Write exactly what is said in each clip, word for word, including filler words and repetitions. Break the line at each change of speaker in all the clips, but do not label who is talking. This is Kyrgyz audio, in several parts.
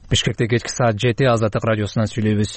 Бишкекте кечки саат жети Азаттык радиосунан сүйлөйбүз.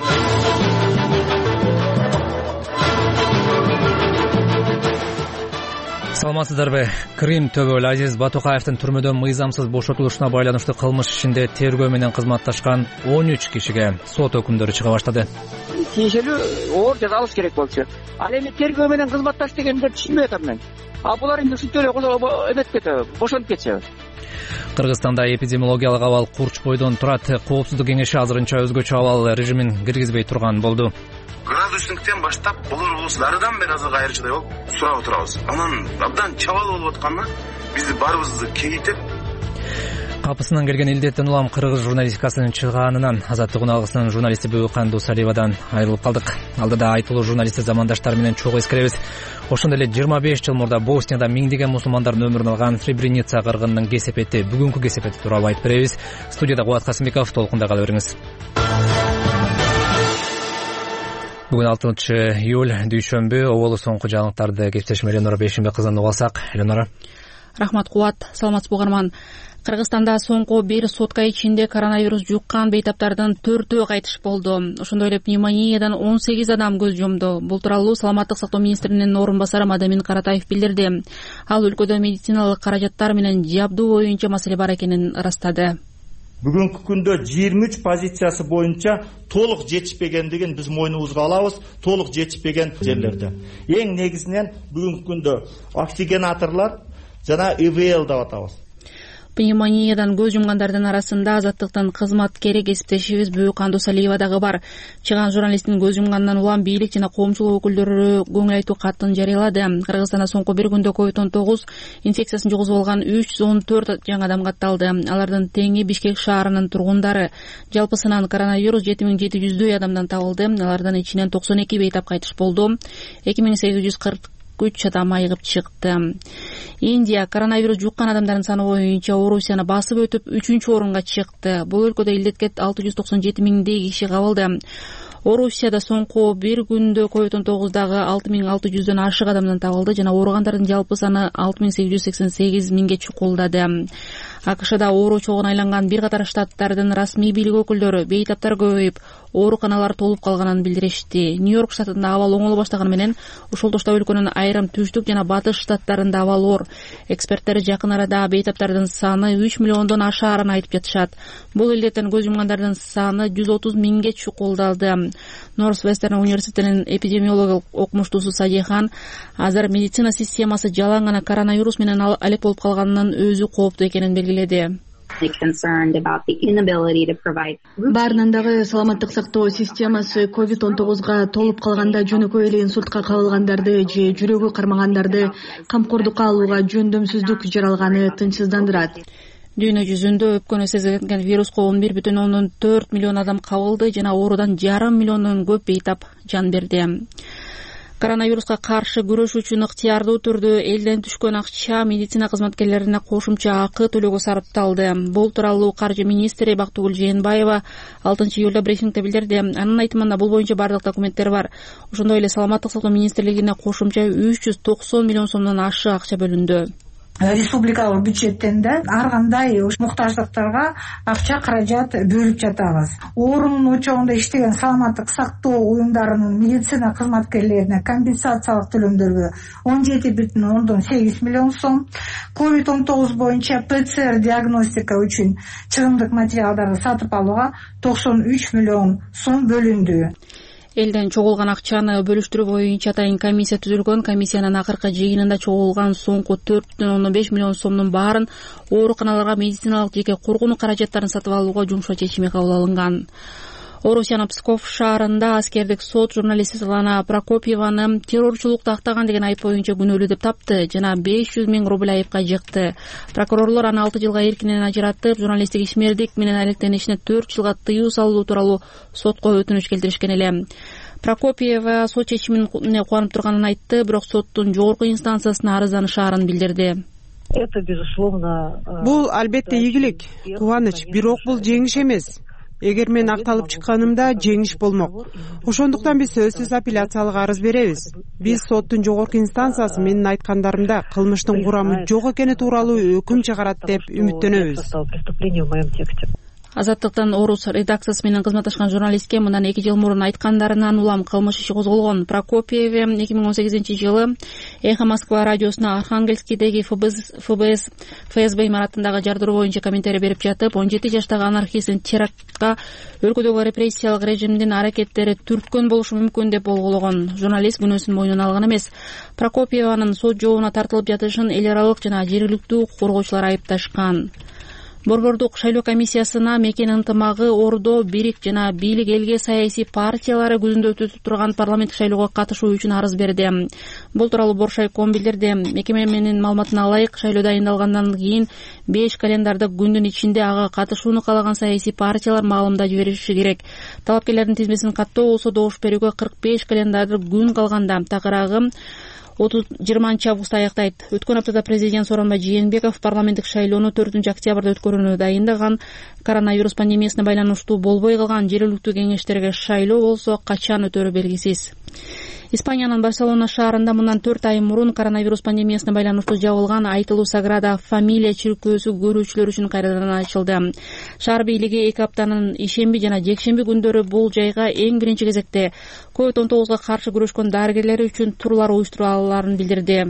Саламатсыздарбы? Крим төбөл Азиз Батукаевдин түрмөдөн мыйзамсыз бошотулушуна байланыштуу кылмыш ишинде тергөө менен кызматташкан он үч кишиге сот өкүмдөрү чыга баштады.
Тиешелүү оор жаза алыш керек болчу. Ал эми тергөө менен кызматташ дегенди түшүнбөй атам мен. А булар эми ушинтип эле эметип кетеби, бошонуп кетеби.
Кыргызстанда эпидемиологиялык абал курч бойдон турат. Коопсуздук кеңеши азырынча өзгөчө абал режимин киргизбей турган болду.
Градустуктен баштап болорубуз дарыдан бери азыр кайрычыдай болуп сурап отурабыз. Анан абдан чабал болуп атканына бизди баарыбызды кейитип
капысынан келген илдеттен улам кыргыз журналистикасынын чыгаанынан Азаттык алгысынын журналисти Бөкан Дусалиевадан айрылып калдык. Алдыда айтылуу журналисти замандаштары менен чогуу эскеребиз. Ошондой эле жыйырма беш жыл мурда Боснияда миңдеген мусулмандардын өмүрүн алган Сребреница кыргынынын кесепети, бүгүнкү кесепети тууралуу айтып беребиз. Студияда Кубат Касымбеков, толкунда кала бериңиз. Бүгүн алтынчы июль дүйшөмбү. Оболу соңку жаңылыктарды кептешим Эленора Бешимбек кызынан угалсак. Эленора.
Рахмат Кубат. Саламатсызбы угарман. Кыргызстанда соңку бир сутка ичинде коронавирус жуккан бейтаптардын төртөө кайтыш болду. Ошондой эле пневмониядан он сегиз адам көз жумду. Бул тууралуу Саламаттык сактоо министринин орун басары Мадамин Каратаев билдирди. Ал өлкөдө медициналык каражаттар менен жабдуу боюнча маселе бар экенин ырастады.
Бүгүнкү күндө жыйырма үч позициясы боюнча толук жетишпегендигин биз мойнубузга алабыз. Толук жетишпеген жерлерде. Эң негизинен бүгүнкү күндө оксигенаторлор жана И В Л деп атабыз.
Пневмониядан көз жумгандардын арасында Азаттыктын кызматкери кесиптешибиз Бөкан Дусалиева дагы бар. Чыган журналисттин көз жумганынан улам бийлик жана коомчулук өкүлдөрү көңүл айтуу катын жарыялады. Кыргызстанда соңку бир күндө ковид он тогуз инфекциясын жугузуп алган үч жүз он төрт жаңы адам катталды. Алардын теңи Бишкек шаарынын тургундары. Жалпысынан коронавирус жети миң жети жүздөй адамдан табылды. Алардан ичинен токсон эки бейтап кайтыш болду. эки миң сегиз жүз кырк үч адам айыгып чыкты. Индия коронавирус жуккан адамдардын саны боюнча Орусияны басып өтүп үчүнчү орунга чыкты. Бул өлкөдө илдетке алты жүз токсон жети миңдей киши кабылды. Орусияда соңку бир күндө ковид он тогуздагы алты миң алты жүздөн ашык адамдан табылды жана ооругандардын жалпы саны алты миң сегиз жүз сексен сегиз миңге чукулдады. АКШда оору чогуна айланган бир катар штаттардын расмий бийлик өкүлдөрү бейтаптар көбөйүп, ооруканалар толуп калганын билдиришти. Нью-Йорк штатында абал оңоло баштаганы менен ошол тошто өлкөнүн айрым түштүк жана батыш штаттарында абал оор. Эксперттер жакын арада бейтаптардын саны үч миллиондон ашаарын айтып жатышат. Бул илдеттен көз жумгандардын саны жүз отуз миңге чукулдалды. Норс-Вестерн университетинин эпидемиологиялык окумуштуусу Садихан азыр медицина системасы жалаң гана коронавирус менен алек болуп калганынын өзү кооптуу экенин белгиледи.
Баарынан дагы саламаттык сактоо системасы ковид он тогузга толуп калганда жөнөкөй эле инсультка кабылгандарды же жүрөгү кармагандарды камкордукка алууга жөндөмсүздүк жаралганы тынчсыздандырат.
Дүйнө жүзүндө өпкөнү сезилген вируска он бир бүтүн ондон төрт миллион адам кабылды жана оорудан жарым миллиондон көп бейтап жан берди. Коронавируска каршы күрөш үчүн ыктыярдуу түрдө элден түшкөн акча медицина кызматкерлерине кошумча акы төлөөгө сарпталды. Бул тууралуу каржы министри Бактыгүл Жээнбаева алтынчы июлда брифингде билдирди. Анын айтымында бул боюнча бардык документтер бар. Ошондой эле Саламаттык сактоо министрлигине кошумча үч жүз токсон миллион сомдон ашык акча бөлүндү.
Республикалык бюджеттен да ар кандай муктаждыктарга акча каражат бөлүп жатабыз. Оорунун очогунда иштеген саламаттык сактоо уюмдарынын медицина кызматкерлерине компенсациялык төлөмдөргө он жети бүтүн ондон сегиз миллион сом, ковид он тогуз боюнча П Ц Р диагностика үчүн чыгымдык материалдарды сатып алууга токсон үч миллион сом бөлүндү.
Элден чогулган акчаны бөлүштүрүү боюнча атайын комиссия түзүлгөн. Комиссиянын акыркы жыйынында чогулган соңку төрт бүтүн ондон беш миллион сомдун баарын ооруканаларга медициналык жеке кургунуу каражаттарын сатып алууга жумшоо чечими кабыл алынган. Орусиянын Псков шаарында аскердик сот журналист Светлана Прокопьеваны террорчулукта актаган деген айып боюнча күнөөлүү деп тапты жана беш жүз миң рубль айыпка жыкты. Прокурорлор аны алты жылга эркинен ажыратып, журналисттик ишмердик менен алектенишине төрт жылга тыюу салуу тууралуу сотко өтүнүч келтиришкен эле. Прокопьева сот чечимин кубанып турганын айтты, бирок соттун жогорку инстанциясына арызданышаарын билдирди.
Бул албетте ийгилик, кубаныч, бирок бул жеңиш эмес. Эгер мен акталып чыкканымда жеңиш болмок. Ошондуктан биз сөзсүз апелляциялык арыз беребиз. Биз соттун жогорку инстанциясы менин айткандарымда кылмыштын курамы жок экени тууралуу өкүм чыгарат деп үмүттөнөбүз.
Азаттыктын Орус редакциясы менен кызматташкан журналистке мындан эки жыл мурун айткандарынан улам кылмыш иши козголгон. Прокопьев эки миң он сегизинчи жылы Эхо Москва радиосуна Архангельскийдеги ФБС ФСБ имаратындагы жардыруу боюнча комментарий берип жатып, он жети жаштагы анархисттин терактка өлкөдөгү репрессиялык режимдин аракеттери түрткөн болушу мүмкүн деп болгоологон. Журналист күнөөсүн мойнуна алган эмес. Прокопьеванын сот жообуна тартылып жатышын эл аралык жана жергиликтүү укук коргоочулар айыпташкан. Борбордук шайлоо комиссиясына мекен ынтымагы Ордо, Бирик жана бийлик элге саясий партиялары күзүндө өтүп турган парламенттик шайлоого катышуу үчүн арыз берди. Бул тууралуу Боршайком билдирди. Мекеме менин маалыматына ылайык, шайлоо дайындалгандан кийин беш календардык күндүн ичинде ага катышууну каалаган саясий партиялар маалымда жибериши керек. Талапкерлердин тизмесин каттоо болсо добуш берүүгө кырк беш календардык күн калганда. Такыраагы жыйырманчы августта аяктайт. Өткөн аптада президент Сооронбай Жээнбеков парламенттик шайлоону төртүнчү октябрда өткөрүүнү дайындаган. Коронавирус пандемиясына байланыштуу болбой калган жергиликтүү кеңештерге шайлоо болсо качан өтөрү белгисиз. Испаниянын Барселона шаарында мындан төрт ай мурун коронавирус пандемиясына байланыштуу жабылган Айтылуу Саграда Фамилия чиркөөсү көрүүчүлөр үчүн кайрадан ачылды. Шаар бийлиги эки аптанын ишемби жана жекшемби күндөрү бул жайга эң биринчи кезекте ковид он тогузга каршы күрөшкөн дарыгерлер үчүн турлар уюштураларын билдирди.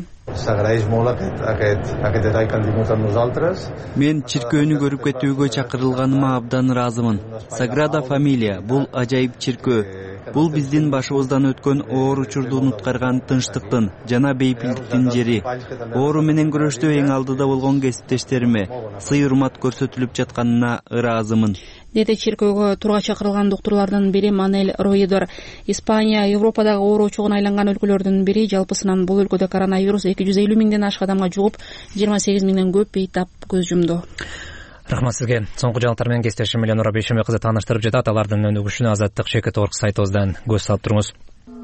Мен чиркөөнү көрүп кетүүгө чакырылганыма абдан ыраазымын. Саграда Фамилия бул ажайып чиркөө. Бул биздин башыбыздан өткөн оор учурду унуткарган тынчтыктын жана бейпилдиктин жери. Оору менен күрөштө эң алдыда болгон кесиптештериме сый урмат көрсөтүлүп жатканына ыраазымын,
деди чиркөөгө турга чакырылган доктурлардын бири Манель Роидор. Испания Европадагы оору очогуна айланган өлкөлөрдүн бири. Жалпысынан бул өлкөдө коронавирус эки жүз элүү миңден ашык адамга жугуп, жыйырма сегиз миңден көп бейтап көз жумду.
Рахмат сизге. Соңку жаңылыктар менен кесиптешим Эленора Бейшембек кызы тааныштырып жатат. Алардын өнүгүшүнө азаттык чекит орг сайтыбыздан көз салып туруңуз.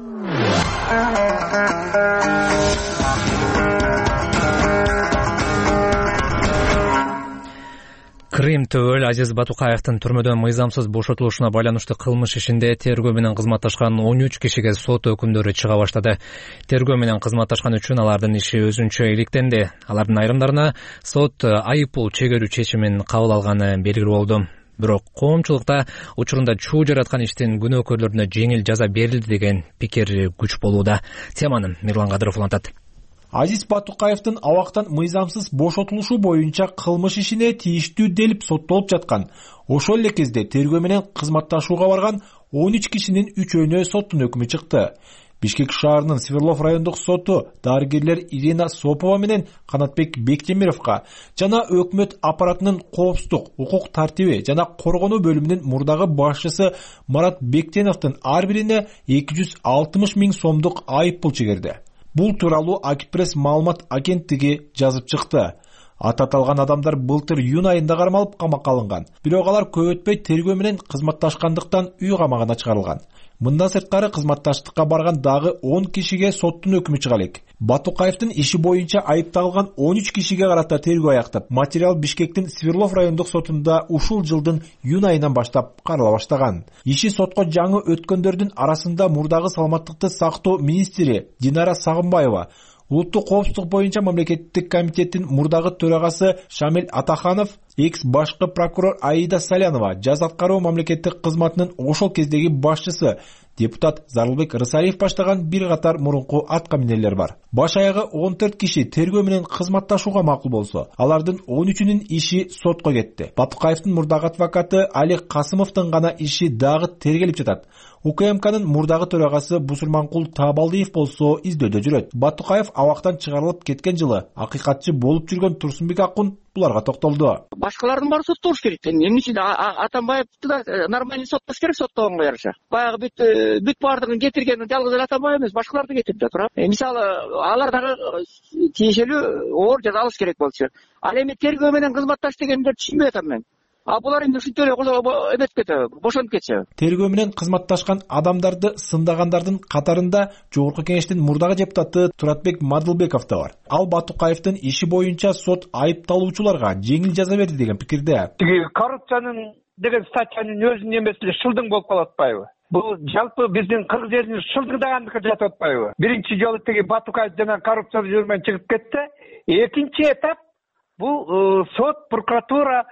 Крым Төөл Азиз Батукаевдин түрмөдөн мыйзамсыз бошотулушуна байланыштуу кылмыш ишинде тергөө менен кызматташкан он үч кишиге сот өкүмдөрү чыга баштады. Тергөө менен кызматташкан үчүн алардын иши өзүнчө иликтенди. Алардын айрымдарына сот айыппул чегерүү чечимин кабыл алганы белгилүү болду. Бирок коомчулукта учурунда чуу жараткан иштин күнөөкөрлөрүнө жеңил жаза берилди деген пикир күч болууда. Теманы Мирлан Кадыров улантат.
Азиз Батукаевдин абактан мыйзамсыз бошотулушу боюнча кылмыш ишине тийиштүү делип соттолуп жаткан. Ошол эле кезде тергөө менен кызматташууга барган он үч кишинин үчөөнө соттун өкүмү чыкты. Бишкек шаарынын Сверлов райондук соту дарыгерлер Ирина Сопова менен Канатбек Бектемировго жана өкмөт аппаратынын коопсуздук, укук тартиби жана коргонуу бөлүмүнүн мурдагы башчысы Марат Бектеновдун ар бирине эки жүз алтымыш миң сомдук айыппул чегерди. Бул тууралуу Акипресс маалымат агенттиги жазып чыкты. Ататалган адамдар былтыр июнь айында кармалып камакка алынган. Бирок алар көп өтпөй тергөө менен кызматташкандыктан үй камагына чыгарылган. Мындан сырткары кызматташтыкка барган дагы он кишиге соттун өкүмү чыга элек. Батукаевдин иши боюнча айыпталган он үч кишиге карата тергөө аяктап, материал Бишкектин Сверлов райондук сотунда ушул жылдын июнь айынан баштап карала баштаган. Иши сотко жаңы өткөндөрдүн арасында мурдагы саламаттыкты сактоо министри Динара Сагынбаева, улуттук коопсуздук боюнча мамлекеттик комитеттин мурдагы төрагасы Шамил Атаханов, экс башкы прокурор Аида Салянова, жаз аткаруу мамлекеттик кызматынын ошол кездеги башчысы депутат Зарылбек Рысалиев баштаган бир катар мурунку аткаминерлер бар. Баш аягы он төрт киши тергөө менен кызматташууга макул болсо, алардын он үчүнүн иши сотко кетти. Батукаевдин мурдагы адвокаты Али Касымовдун гана иши дагы тергелип жатат. УКМКнын мурдагы төрагасы Бусурманкул Таабалдиев болсо издөдө жүрөт. Батукаев абактан чыгарылып кеткен жылы акыйкатчы болуп жүргөн Турсунбек Акун буларга токтолду.
Башкалардын баары соттолуш керек. Эмне үчүн Атамбаевди да нормально соттош керек, соттогонго жараша. Баягы бүт бүт баардыгын кетирген жалгыз эле Атамбаев эмес, башкаларды кетирип жатыр. Мисалы, алар дагы тиешелүү оор жаза алыш керек болчу. Ал эми тергөө менен кызматташ дегендерди түшүнбөй атам мен. А булар эмне ушинтип эле эметип кетеби, бошонуп кетчү.
Тергөө менен кызматташкан адамдарды сындагандардын катарында Жогорку Кеңештин мурдагы депутаты Туратбек Мадылбеков да бар. Ал Батукаевдин иши боюнча сот айыпталуучуларга жеңил жаза берди деген пикирде.
Тиги коррупциянын деген статьянын өзүнүн эмеси эле шылдың болуп калып атпайбы? Бул жалпы биздин кыргыз элинин шылдыңдагандыкы жатып атпайбы? Биринчи жолу тиги Батукаев жана коррупция жүрмөн чыгып кетти. Экинчи этап бул сот, прокуратура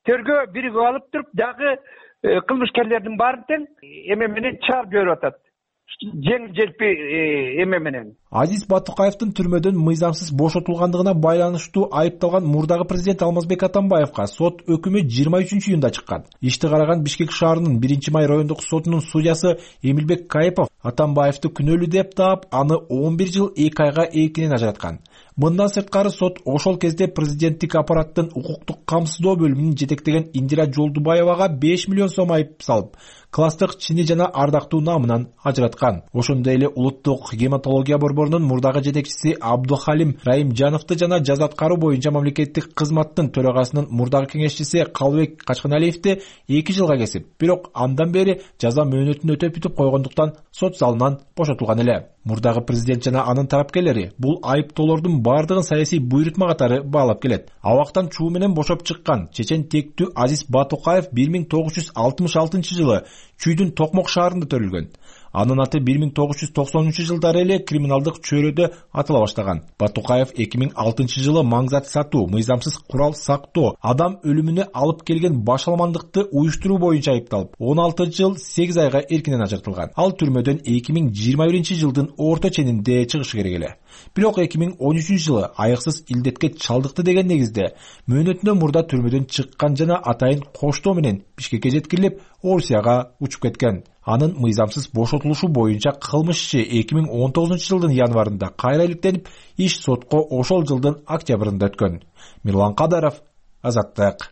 тергөө биригип алып туруп дагы кылмышкерлердин баарын тең эме менен чыгарып жиберип атат, жеңил желпи эме менен.
Азиз Батукаевдин түрмөдөн мыйзамсыз бошотулгандыгына байланыштуу айыпталган мурдагы президент Алмазбек Атамбаевга сот өкүмү жыйырма үчүнчү июнда чыккан. Ишти караган Бишкек шаарынын биринчи май райондук сотунун судьясы Эмилбек Кайыпов Атамбаевди күнөөлүү деп таап, аны он бир жыл эки айга эркинен ажыраткан. Мындан сырткары сот ошол кезде президенттик аппараттын укуктук камсыздоо бөлүмүнүн жетектеген Индира Жолдубаевага беш миллион сом айып салып, класстык чини жана ардактуу намынан ажыраткан. Ошондой эле улуттук гематология борборунун мурдагы жетекчиси Абдухалим Раимжановду жана жаза аткаруу боюнча мамлекеттик кызматтын төрагасынын мурдагы кеңешчиси Калыбек Качканалиевди эки жылга кесип, бирок андан бери жаза мөөнөтүн өтөп бүтүп койгондуктан сот залынан бошотулган эле. Мурдагы президент жана анын тарапкерлери бул айыптоолордун бардыгын саясий буйрутма катары баалап келет. Абактан чуу менен бошоп чыккан чечен тектүү Азиз Батукаев бир миң тогуз жүз алтымыш алтынчы жылы Чүйдүн Токмок шаарында төрүлгөн. Анын аты бир миң тогуз жүз токсонунчу жылдары эле криминалдык чөйрөдө атыла баштаган. Батукаев эки миң алтынчы жылы маңзат сатуу, мыйзамсыз курал сактоо, адам өлүмүнө алып келген башаламандыкты уюштуруу боюнча айыпталып, он алты жыл сегиз айга эркинен ажыртылган. Ал түрмөдөн эки миң жыйырма биринчи жылдын орто ченинде чыгышы керек эле. Бирок эки миң он үчүнчү жылы айыксыз илдетке чалдыкты деген негизде мөөнөтүнөн мурда түрмөдөн чыккан жана атайын коштоо менен Бишкекке жеткирилип, Орусияга учуп кеткен. Анын мыйзамсыз бошотулушу боюнча кылмыш иши эки миң он тогузунчу жылдын январында кайра иликтенип, иш сотко ошол жылдын октябрында өткөн. Мирлан Кадаров, Азаттык.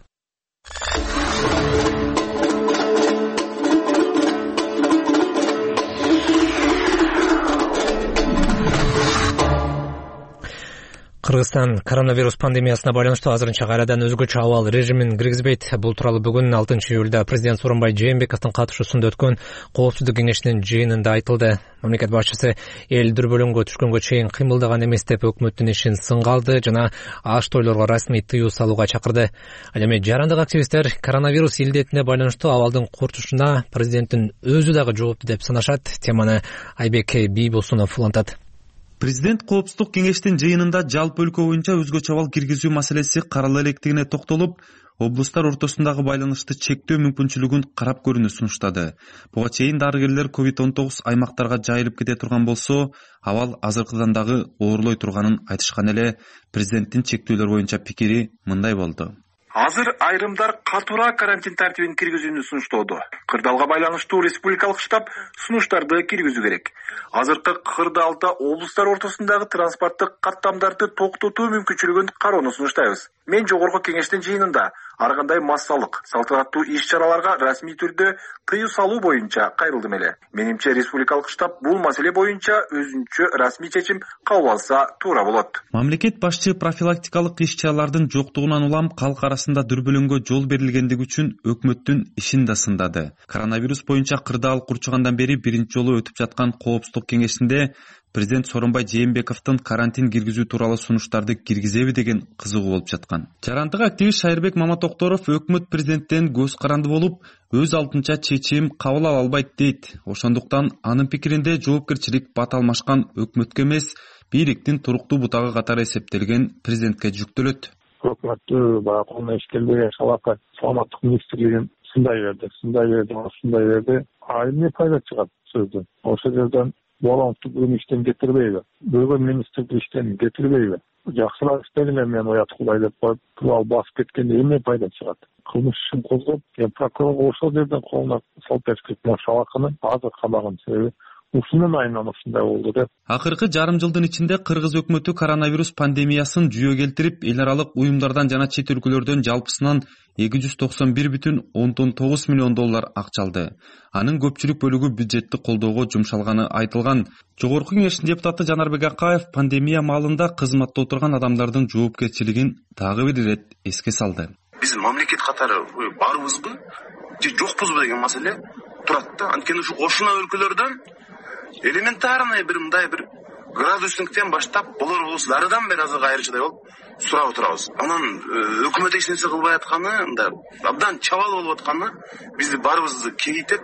Кыргызстан коронавирус пандемиясына байланыштуу азырынча кайрадан өзгөчө абал режимин киргизбейт. Бул тууралуу бүгүн алтынчы июлда президент Сооронбай Жээнбековдун катышуусунда өткөн коопсуздук кеңешинин жыйынында айтылды. Мамлекет башчысы эл дүрбөлөңгө түшкөнгө чейин кыймылдаган эмес деп өкмөттүн ишин сынга алды жана аш тойлорго расмий тыюу салууга чакырды. Ал эми жарандык активисттер коронавирус илдетине байланыштуу абалдын куртушуна президенттин өзү дагы жоопту деп санашат. Теманы Айбек Бийбосунов улантат.
Президент коопсуздук кеңештин жыйынында жалпы өлкө боюнча өзгөчө абал киргизүү маселеси карала электигине токтолуп, облустар ортосундагы байланышты чектөө мүмкүнчүлүгүн карап көрүүнү сунуштады. Буга чейин дарыгерлер ковид он тогуз аймактарга жайылып кете турган болсо, абал азыркыдан дагы оорлой турганын айтышкан эле. Президенттин чектөөлөр боюнча пикири мындай болду.
Азыр айрымдар катуураак карантин тартибин киргизүүнү сунуштоодо. Кырдаалга байланыштуу республикалык штаб сунуштарды киргизүү керек. Азыркы кырдаалда облустар ортосундагы транспорттук каттамдарды токтотуу мүмкүнчүлүгүн кароону сунуштайбыз. Мен жогорку кеңештин жыйынында ар кандай массалык, салтанаттуу иш-чараларга расмий түрдө тыюу салуу боюнча кайрылдым эле. Менимче республикалык штаб бул маселе боюнча өзүнчө расмий чечим кабыл алса туура болот.
Мамлекет башчы профилактикалык иш-чаралардын жоктугунан улам калк арасында дүрбөлөңгө жол берилгендиги үчүн өкмөттүн ишин да сындады. Коронавирус боюнча кырдаал курчугандан бери биринчи жолу өтүп жаткан коопсуздук кеңешинде президент Сооронбай Жээнбековдун карантин киргизүү тууралуу сунуштарды киргизеби деген кызыгуу болуп жаткан. Жарандык активист Шайырбек Маматокторов өкмөт президенттен көз каранды болуп, өз алдынча чечим кабыл ала албайт дейт. Ошондуктан анын пикиринде жоопкерчилик бат алмашкан өкмөткө эмес, бийликтин туруктуу бутагы катары эсептелген президентке жүктөлөт.
Өкмөттү баягы колуна иш келбеген шалака саламаттык министрлигин сындай берди, сындай берди, сындай берди. А эмне пайда чыгат сөздөн? Ошол жерден Болонту бүгүн иштен кетирбейби? Бөгөн министрди иштен кетирбейби? Жакшыраак иштегиле мен оят кылай деп коюп, туурал басып кеткенде эмне пайда чыгат? Кылмыш ишин козгоп, прокурор ошол жерден колуна салт-дәстүр шалаканы азыр кабаган себеби ушунун айынан ушундай болду деп.
Акыркы жарым жылдын ичинде кыргыз өкмөтү коронавирус пандемиясын жүйө келтирип, эл аралык уюмдардан жана чет өлкөлөрдөн жалпысынан эки жүз токсон бир бүтүн ондон тогуз миллион доллар акча алды. Анын көпчүлүк бөлүгү бюджеттик колдоого жумшалганы айтылган. Жогорку кеңештин депутаты Жанарбек Акаев пандемия маалында кызматта отурган адамдардын жоопкерчилигин дагы бир ирет эске салды.
Биз мамлекет катары барбызбы, же жокпузбу деген маселе турат да. Анткени ушу кошуна өлкөлөрдөн элементарный бир мындай бир градустуктен баштап болор болсо дарыдан бери азыр кайрычыдай болуп сурап отурабыз. Анан өкмөт эч нерсе кылбай атканы, мындай абдан чабал болуп атканы бизди баарыбызды кейитет.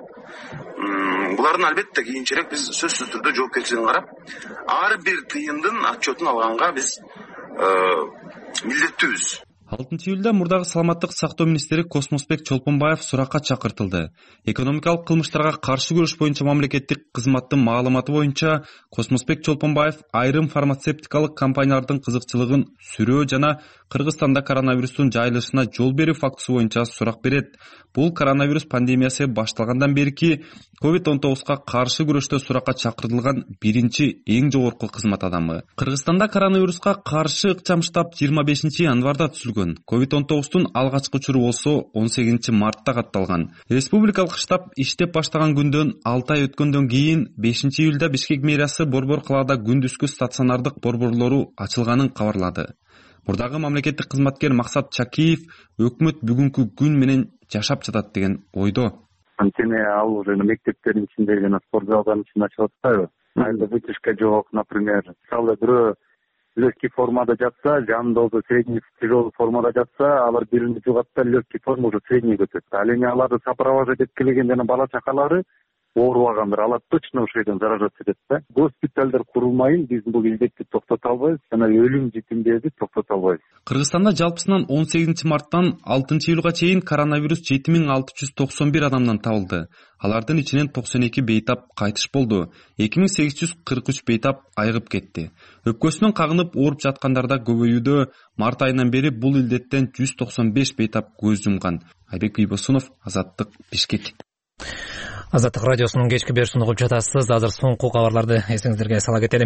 Булардын албетте кийинчерээк биз сөзсүз түрдө жоопкерчилигин карап, ар бир тыйындын отчетун алганга биз милдеттүүбүз.
алтынчы июлда мурдагы саламаттык сактоо министри Космосбек Чолпонбаев суракка чакыртылды. Экономикалык кылмыштарга каршы күрөш боюнча мамлекеттик кызматтын маалыматы боюнча Космосбек Чолпонбаев айрым фармацевтикалык компаниялардын кызыкчылыгын сүрөө жана Кыргызстанда коронавирустун жайылышына жол берүү фактысы боюнча сурак берет. Бул коронавирус пандемиясы башталгандан берки ковид он тогузга каршы күрөштө суракка чакыртылган биринчи эң жогорку кызмат адамы. Кыргызстанда коронавируска каршы ыкчам штаб жыйырма бешинчи январда түзүлгөн. ковид он тогуздун алгачкы учуру болсо он сегизинчи мартта катталган. Республикалык штаб иштеп баштаган күндөн алты ай өткөндөн кийин бешинчи июлда Бишкек мэриясы Борбор калаада күндүзгү стационардык борборлору ачылганын кабарлады. Мурдагы мамлекеттик кызматкер Максат Чакиев өкмөт бүгүнкү күн менен жашап жатат деген ойдо.
Анткени ал уже мектептердин ичинде жана спорт залдардын ичинде ачылып атпайбы? Айда вытяжка жок, например. Мисалы бирөө легкий формада жатса, жанында болсо средний тяжелый формада жатса, алар биrini жугатса легкий форма уже средний көтөт. Ал эми аларды сопровождать этип келген жана бала чакалары оорубагандар, алар точно ошол жерден заражаться этет да. Госпиталдар курулмайын биз бул илдетти токтото албайбыз жана өлүм жетимдерди токтото албайбыз.
Кыргызстанда жалпысынан он сегизинчи марттан алтынчы июлга чейин коронавирус жети миң алты жүз токсон бир адамдан табылды. Алардын ичинен токсон эки бейтап кайтыш болду. эки миң сегиз жүз кырк үч бейтап айыгып кетти. Өпкөсүнөн кагынып ооруп жаткандарда көбөйүүдө март айынан бери бул илдеттен жүз токсон беш бейтап көз жумган. Айбек Үйбосунов, Азаттык, Бишкек.
Азаттык радиосунун кечки берүүсүн угуп жатасыз. Азыр соңку кабарларды эсиңиздерге сала кетели.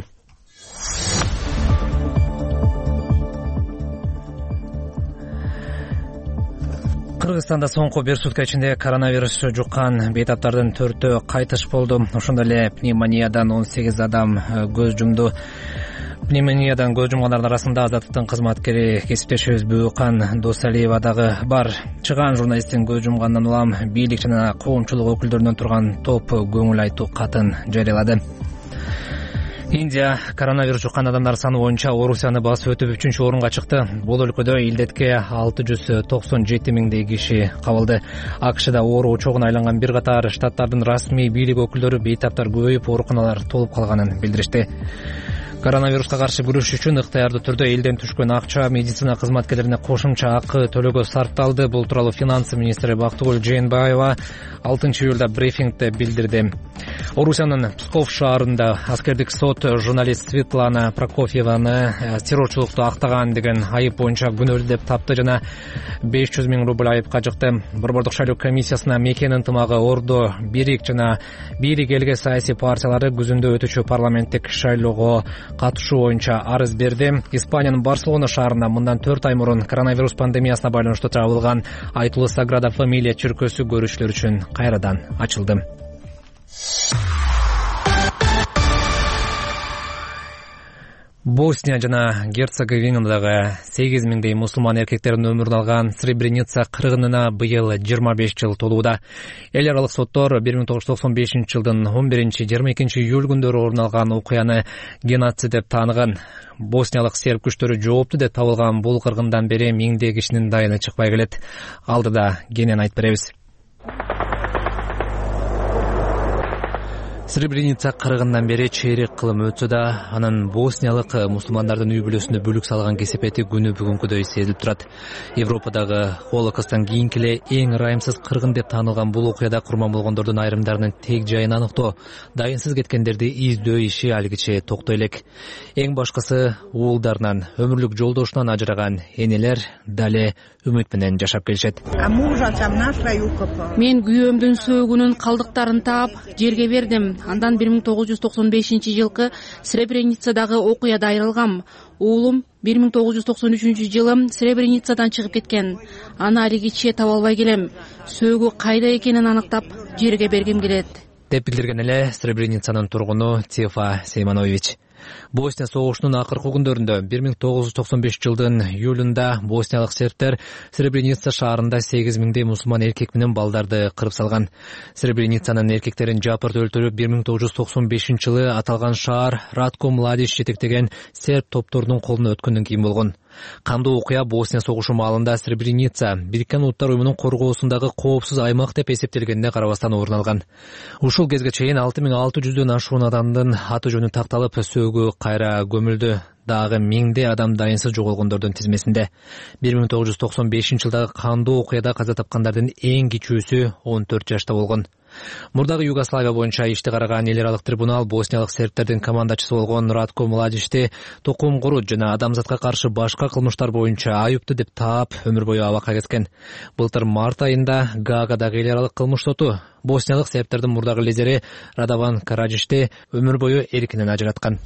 Кыргызстанда соңку бир сутка ичинде коронавирус жуккан бейтаптардын төртөө кайтыш болду. Ошондой эле пневмониядан он сегиз адам көз жумду. Пневмониядан көз жумгандардын арасында Азаттыктын кызматкери кесиптешибиз Бүйүкан Досалиева дагы бар. Чыган журналисттин көз жумгандан улам бийлик жана коомчулук өкүлдөрүнөн турган топ көңүл айтуу катын жарыялады. Индия коронавирус жуккан адамдар саны боюнча Орусияны басып өтүп үчүнчү орунга чыкты. Бул өлкөдө илдетке алты жүз токсон жети миңдей киши кабылды. АКШда оору чогуна айланган бир катар штаттардын расмий бийлик өкүлдөрү бейтаптар көбөйүп, ооруканалар толуп калганын билдиришти. Коронавируска каршы күрөш үчүн ыктыярдуу түрдө элден түшкөн акча медицина кызматкерлерине кошумча акы төлөөгө сарпталды. Бул тууралуу финансы министри Бактыгүл Жээнбаева алтынчы июлда брифингде билдирди. Орусиянын Псков шаарында аскердик сот журналист Светлана Прокофьеваны террорчулукту актаган деген айып боюнча күнөөлүү деп тапты жана беш жүз миң рубль айыпка жыкты. Борбордук шайлоо комиссиясына мекен ынтымагы Ордо, Бирик жана Бирик элге саясий партиялары күзүндө өтүүчү парламенттик шайлоого катышуу боюнча арыз берди. Испаниянын Барселона шаарында мындан төрт ай мурун коронавирус пандемиясына байланыштуу жабылган айтылуу Саграда Фамилия чиркөөсү көрүүчүлөр үчүн кайрадан ачылды. Босния жана Герцеговинадагы сегиз миңдей мусулман эркектердин өмүрүн алган Сребреница кыргынына быйыл жыйырма беш жыл толууда. Эл аралык соттор бир миң тогуз жүз токсон бешинчи жылдын он биринчи жыйырма экинчи июль күндөрү орун алган окуяны геноцид деп тааныган. Босниялык серб күчтөрү жоопту деп табылган бул кыргындан бери миңдей кишинин дайыны чыкпай келет. Алдыда кенен айтып беребиз. Сребреница кыргындан бери чейрек кылым өтсө да, анын босниялык мусулмандардын үй бүлөсүнө бүлүк салган кесепети күнү бүгүнкүдөй сезилип турат. Европадагы Холокосттон кийинки эле эң ырайымсыз кыргын деп таанылган бул окуяда курман болгондордун айрымдарынын тег жайын аныктоо, дайынсыз кеткендерди издөө иши алгиче токтой элек. Эң башкысы уулдарынан, өмүрлүк жолдошунан ажыраган энелер дале үмүт менен жашап келишет.
Мен күйөөмдүн сөөгүнүн калдыктарын таап, жерге бердим. Андан бир миң тогуз жүз токсон бешинчи жылкы Сребреницадагы окуяда айрылгам. Уулум бир миң тогуз жүз токсон үчүнчү жылы Сребреницадан чыгып кеткен. Аны алигиче таба албай келем. Сөөгү кайда экенин аныктап, жерге бергим келет.
Деп билдирген эле Сребреницанын тургуну Тефа Сейманович. Босния согушунун акыркы күндөрүндө бир миң тогуз жүз токсон бешинчи жылдын июлунда босниялык сербтер Сребреница шаарында сегиз миңдей мусулман эркек менен балдарды кырып салган. Сребреницанын эркектерин жапырт өлтүрүп бир миң тогуз жүз токсон бешинчи жылы аталган шаар Ратко Младич жетектеген серб топторунун колуна өткөндөн кийин болгон. Кандуу окуя Босния согушу маалында Сребреница Бириккен Улуттар уюмунун коргоосундагы коопсуз аймак деп эсептелгенине карабастан орун алган. Ушул кезге чейин алты миң алты жүздөн ашуун адамдын аты жөнү такталып, өбөлгөгө кайра көмүлдү. Дагы миңде адам дайынсыз жоголгондордун тизмесинде. бир миң тогуз жүз токсон бешинчи жылдагы кандуу окуяда каза тапкандардын эң кичүүсү он төрт жашта болгон. Мурдагы Югославия боюнча ишти караган эл аралык трибунал босниялык сербтердин командачысы болгон Радко Младичти токум курут жана адамзатка каршы башка кылмыштар боюнча айыптуу деп таап өмүр бою абакка кеткен. Былтыр март айында Гаагадагы эл аралык кылмыш соту босниялык сербтердин мурдагы лидери Радован Караджишти өмүр бою эркинен ажыраткан.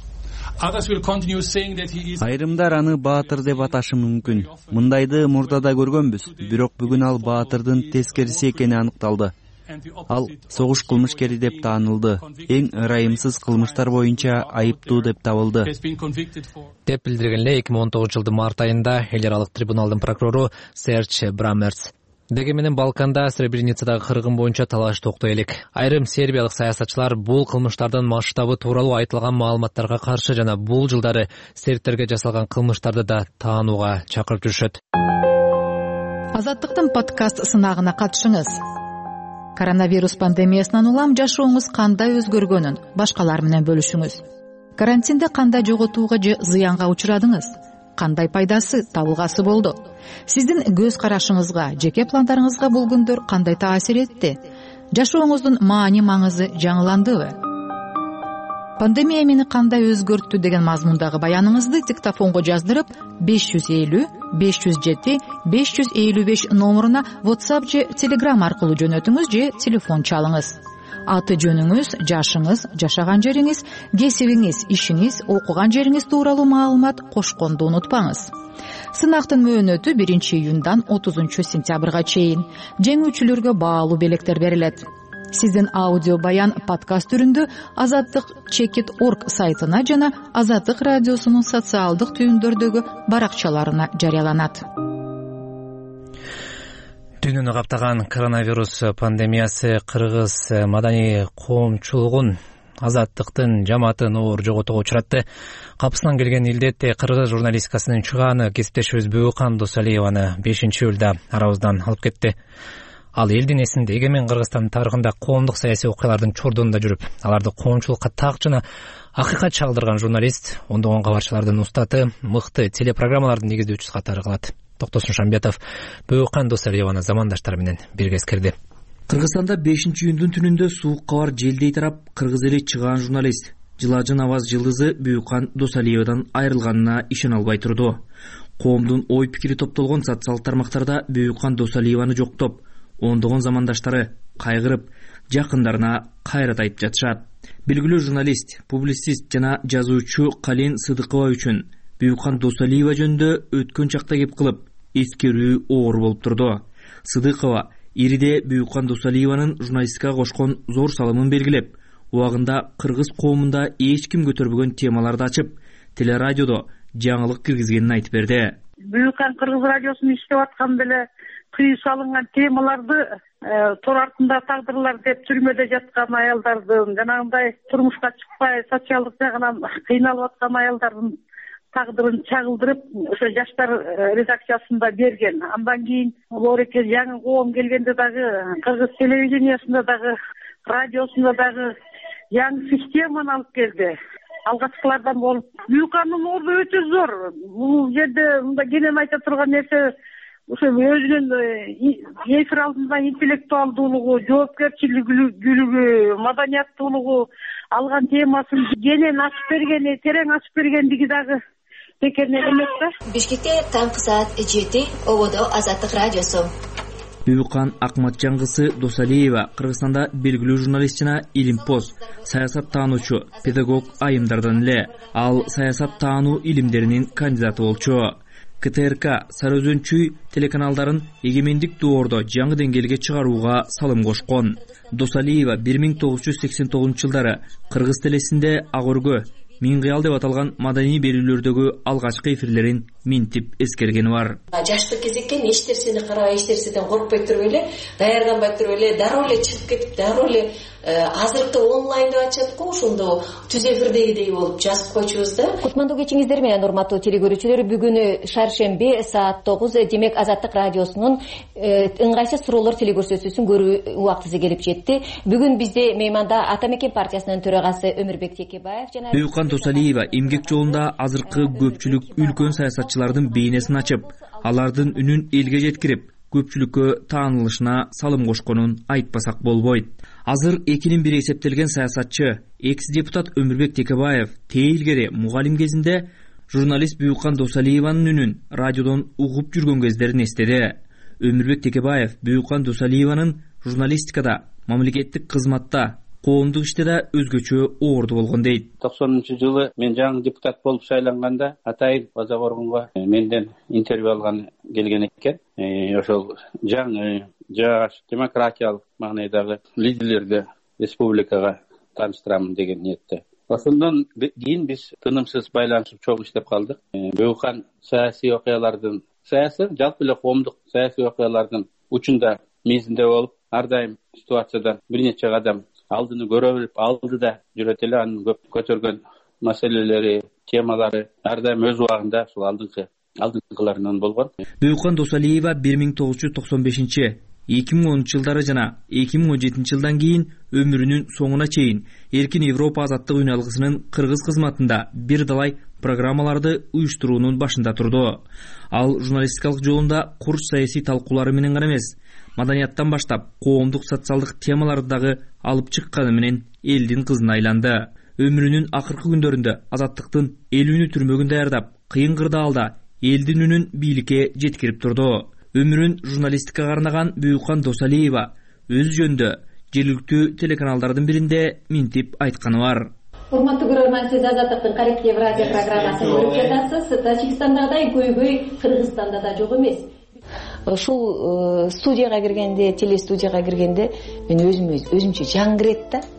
Айрымдар аны баатыр деп аташы мүмкүн. Мындайды мурда да көргөнбүз, бирок бүгүн ал баатырдын тескериси экени аныкталды. Ал согуш кылмышкери деп таанылды. Эң ырайымсыз кылмыштар боюнча айыптуу деп табылды.
Деп билдирген эле эки миң он тогузунчу жылдын март айында эл аралык трибуналдын прокурору Серч Брамерс. Деги менен Балканда Сребреницадагы кыргын боюнча талаш токтой элек. Айрым сербиялык саясатчылар бул кылмыштардын масштабы тууралуу айтылган маалыматтарга каршы жана бул жылдары сербтерге жасалган кылмыштарды да таанууга чакырып жүрүшөт.
Азаттыктын подкаст сынагына катышыңыз. Коронавирус пандемиясынан улам жашооңуз кандай өзгөргөнүн башкалар менен бөлүшүңүз. Карантинде кандай жоготууга же зыянга учурадыңыз? Кандай пайдасы, табылгасы болду? Сиздин көз карашыңызга, жеке пландарыңызга бул күндөр кандай таасир этти? Жашооңуздун маани маңызы жаңыландыбы? Пандемия мени кандай өзгөрттү деген мазмундагы баяныңызды диктофонго жаздырып беш жүз элүү беш жүз жети беш жүз элүү беш номуруна WhatsApp же Telegram аркылуу жөнөтүңүз же телефон чалыңыз. Аты жөнүңүз, жашыңыз, жашаган жериңиз, кесибиңиз, ишиңиз, окуган жериңиз тууралуу маалымат кошконду унутпаңыз. Сынактын мөөнөтү биринчи июндан отузунчу сентябрга чейин. Жеңүүчүлөргө баалуу белектер берилет. Сиздин аудио баян подкаст түрүндө Азаттык чекит точка орг сайтына жана Азаттык радиосунун социалдык түйүндөрдөгү баракчаларына жарыяланат.
Дүйнөнү каптаган коронавирус пандемиясы кыргыз маданий коомчулугун, азаттыктын жамаатын оор жоготууга учуратты. Капысынан келген илдет кыргыз журналистикасынын чыгааны кесиптешибиз Бөөкан Досалиеваны бешинчи июлда арабыздан алып кетти. Ал элдин эсинде эгемен Кыргызстан тарыхында коомдук саясий окуялардын чордонунда жүрүп, аларды коомчулукка так жана акыйкат чагдырган журналист, ондогон кабарчылардын устаты, мыкты телепрограммалардын негиздөөчүсү катары калат. Токтосун Шамбетов Бөөкан Досалиеваны замандаштары менен бирге эскерди.
Кыргызстанда бешинчи июндун түнүндө суук кабар желдей тарап, кыргыз эли чыгаан журналист, жылажын аваз жылдызы Бөөкан Досалиевадан айрылганына ишене албай турду. Коомдун ой пикири топтолгон социал тармактарда Бөөкан Досалиеваны жоктоп, ондогон замандаштары кайгырып, жакындарына кайрат айтып жатышат. Белгилүү журналист, публицист жана жазуучу Кален Сыдыкова үчүн Бөөкан Досалиева жөнүндө өткөн чакта кеп кылып, эскерүү оор болуп турду. Сыдыкова ириде Бөөкан Досалиеванын журналистикага кошкон зор салымын белгилеп, убагында кыргыз коомунда эч ким көтөрбөгөн темаларды ачып, телерадиодо жаңылык киргизгенин айтып берди.
Бөөкан кыргыз радиосунун иштеп аткан беле тыюу салынган темаларды тор артында тагдырлар деп түрмөдө жаткан аялдардын, жанагындай турмушка чыкпай социалдык жагынан кыйналып аткан аялдардын тагдырын чагылдырып, ошо жаштар редакциясында берген. Андан кийин Лореке жаңы коом келгенде дагы кыргыз телевидениясында дагы, радиосунда дагы жаңы системаны алып келди. Алгачкылардан болуп, Бөөкандын орду өтө зор. Бул жерде мында кенен айта турган нерсе ошо өзүнүн эфир алдында интеллектуалдуулугу, жоопкерчиликтүүлүгү, маданияттуулугу, алган темасын кенен ачып бергени, терең ачып бергендиги дагы бекер эмес да.
Бишкекте таңкы саат жети ободо Азаттык радиосу.
Бөөкан Акматжангысы Досалиева Кыргызстанда белгилүү журналист жана илимпоз, саясат таануучу, педагог айымдардан эле. Ал саясат таануу илимдеринин кандидаты болчу. КТРК Сары Өзөн Чүй телеканалдарын эгемендик доордо жаңы деңгээлге чыгарууга салым кошкон. Досалиева бир миң тогуз жүз сексен тогузунчу жылдары кыргыз телесинде Ак өргө, Миң кыял деп аталган маданий берүүлөрдөгү алгачкы эфирлерин минтип эскергени бар.
Жаштык кезекке эч нерсени карабай, эч нерседен коркпой туруп эле, даярданбай туруп эле дароо эле чыгып кетип, дароо эле азыркы онлайн деп атышат го, ошондо түз эфирдегидей болуп жазып койчубуз да. Кутмандуу кечиңиздер менен урматтуу телегөрүүчүлөр, бүгүнү шаршемби саат тогуз, демек Азаттык радиосунун ыңгайсыз суроолор телегөрсөтүүсүн көрүү убактысы келип жетти. Бүгүн бизде мейманда Ата Мекен партиясынын төрагасы Өмүрбек Текебаев жана
Бөөкан Досалиева эмгек жолунда азыркы көпчүлүк үлкөн саясатчылардын бейнесин ачып, алардын үнүн элге жеткирип, көпчүлүккө таанылышына салым кошконун айтпасак болбойт. Азыр экинин бири эсептелген саясатчы, экс-депутат Өмүрбек Текебаев тээ илгери мугалим кезинде журналист Бүйүкан Досалиеванын үнүн радиодон угуп жүргөн кездерин эстеди. Өмүрбек Текебаев Бүйүкан Досалиеванын журналистикада, мамлекеттик кызматта, коомдук иште да өзгөчө оорду болгон дейт.
токсонунчу жылы мен жаңы депутат болуп шайланганда атайын База Коргонго менден интервью алган келген экен. Ошол жаңы жаш демократиялык маанайдагы лидерлерди республикага тааныштырамын деген ниетте. Ошондон кийин биз тынымсыз байланышып чогуу иштеп калдык. Бүйүкан саясий окуялардын саясий жалпы эле коомдук саясий окуялардын учунда мезинде болуп, ар дайым ситуациядан бир нече кадам алдыны көрө билип, алды да жүрөт эле. Анын көп көтөргөн маселелери, темалары ар дайым өз убагында ушул алдыңкы алдыңкыларынан болгон.
Бүйүкан Досалиева бир миң тогуз жүз токсон бешинчи эки миң онунчу жылдары жана эки миң он жетинчи жылдан кийин өмүрүнүн соңуна чейин Эркин Европа азаттык үн алгысынын кыргыз кызматында бир далай программаларды уюштуруунун башында турду. Ал журналистикалык жолунда курч саясий талкуулары менен гана эмес, маданияттан баштап коомдук социалдык темаларды дагы алып чыкканы менен элдин кызына айланды. Өмүрүнүн акыркы күндөрүндө азаттыктын эл үнү түрмөгүн даярдап, кыйын кырдаалда элдин үнүн бийликке жеткирип турду. Өмүрүн журналистикага арнаган Бүйүкан Досалиева өз жөнүндө жергиликтүү телеканалдардын биринде минтип айтканы бар.
Урматтуу көрөрман, сиз Азаттыктын Кариб радио программасын көрүп жатасыз. Тажикстандагыдай көйгөй Кыргызстанда да жок эмес. Ушул студияга киргенде, телестудияга киргенде мен өзүм өзүмчө жаңгырет да.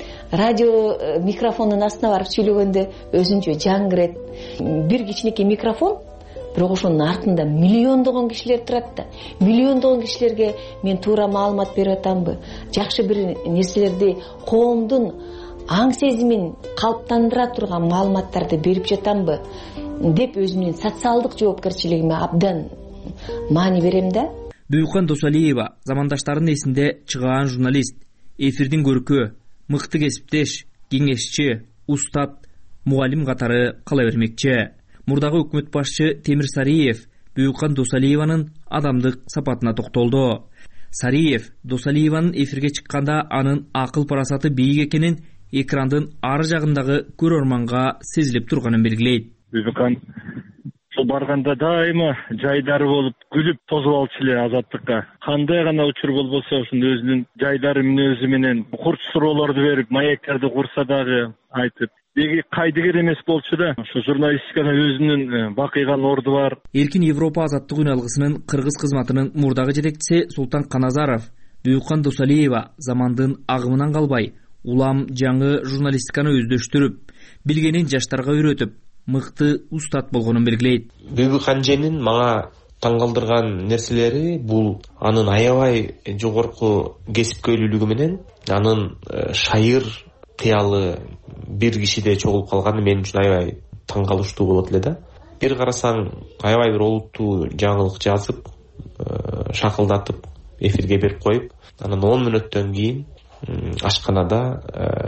Радио микрофондун астына барып сүйлөгөндө өзүнчө жаңгырет. Бир кичинекей микрофон, бирок ошонун артында миллиондогон кишилер турат да. Миллиондогон кишилерге мен туура маалымат берип атамбы? Жакшы бир нерселерди, коомдун аң сезимин калыптандыра турган маалыматтарды берип жатамбы деп өзүмдүн социалдык жоопкерчилигиме абдан маани берем да.
Бүйүкан Досалиева замандаштарынын эсинде чыгаан журналист, эфирдин көркү, мыкты кесиптеш, кеңешчи, устат, мугалим катары кала бермекчи. Мурдагы өкмөт башчы Темир Сариев Бүйүкан Досалиеванын адамдык сапатына токтолду. Сариев Досалиеванын эфирге чыкканда анын акыл парасаты бийик экенин экрандын ар жагындагы көрөрманга сезилип турганын белгилейт.
Бүйүкан барганда дайыма жайдары болуп, күлүп тозуп алчу эле азаттыкка. Кандай гана учур болбосо ошонун өзүнүн жайдары мүнөзү менен курч суроолорду берип, маектерди курса дагы айтып, деги кайдыгер эмес болчу да. Ошо журналистикада өзүнүн бакыйган орду бар.
Эркин Европа азаттык үн алгысынын кыргыз кызматынын мурдагы жетекчиси Султан Каназаров Бүйүкан Досалиева замандын агымынан калбай, улам жаңы журналистиканы өздөштүрүп, билгенин жаштарга үйрөтүп, мыкты устат болгонун белгилейт.
Бүйүкан женин мага таң калтырган нерселери бул анын аябай жогорку кесипкөйлүүлүгү менен анын шайыр кыялы бир кишиде чогулуп калганы мен үчүн аябай таң калыштуу болот эле да. Бир карасаң аябай бир олуттуу жаңылык жазып, шакылдатып эфирге берип коюп, анан он мүнөттөн кийин ашканада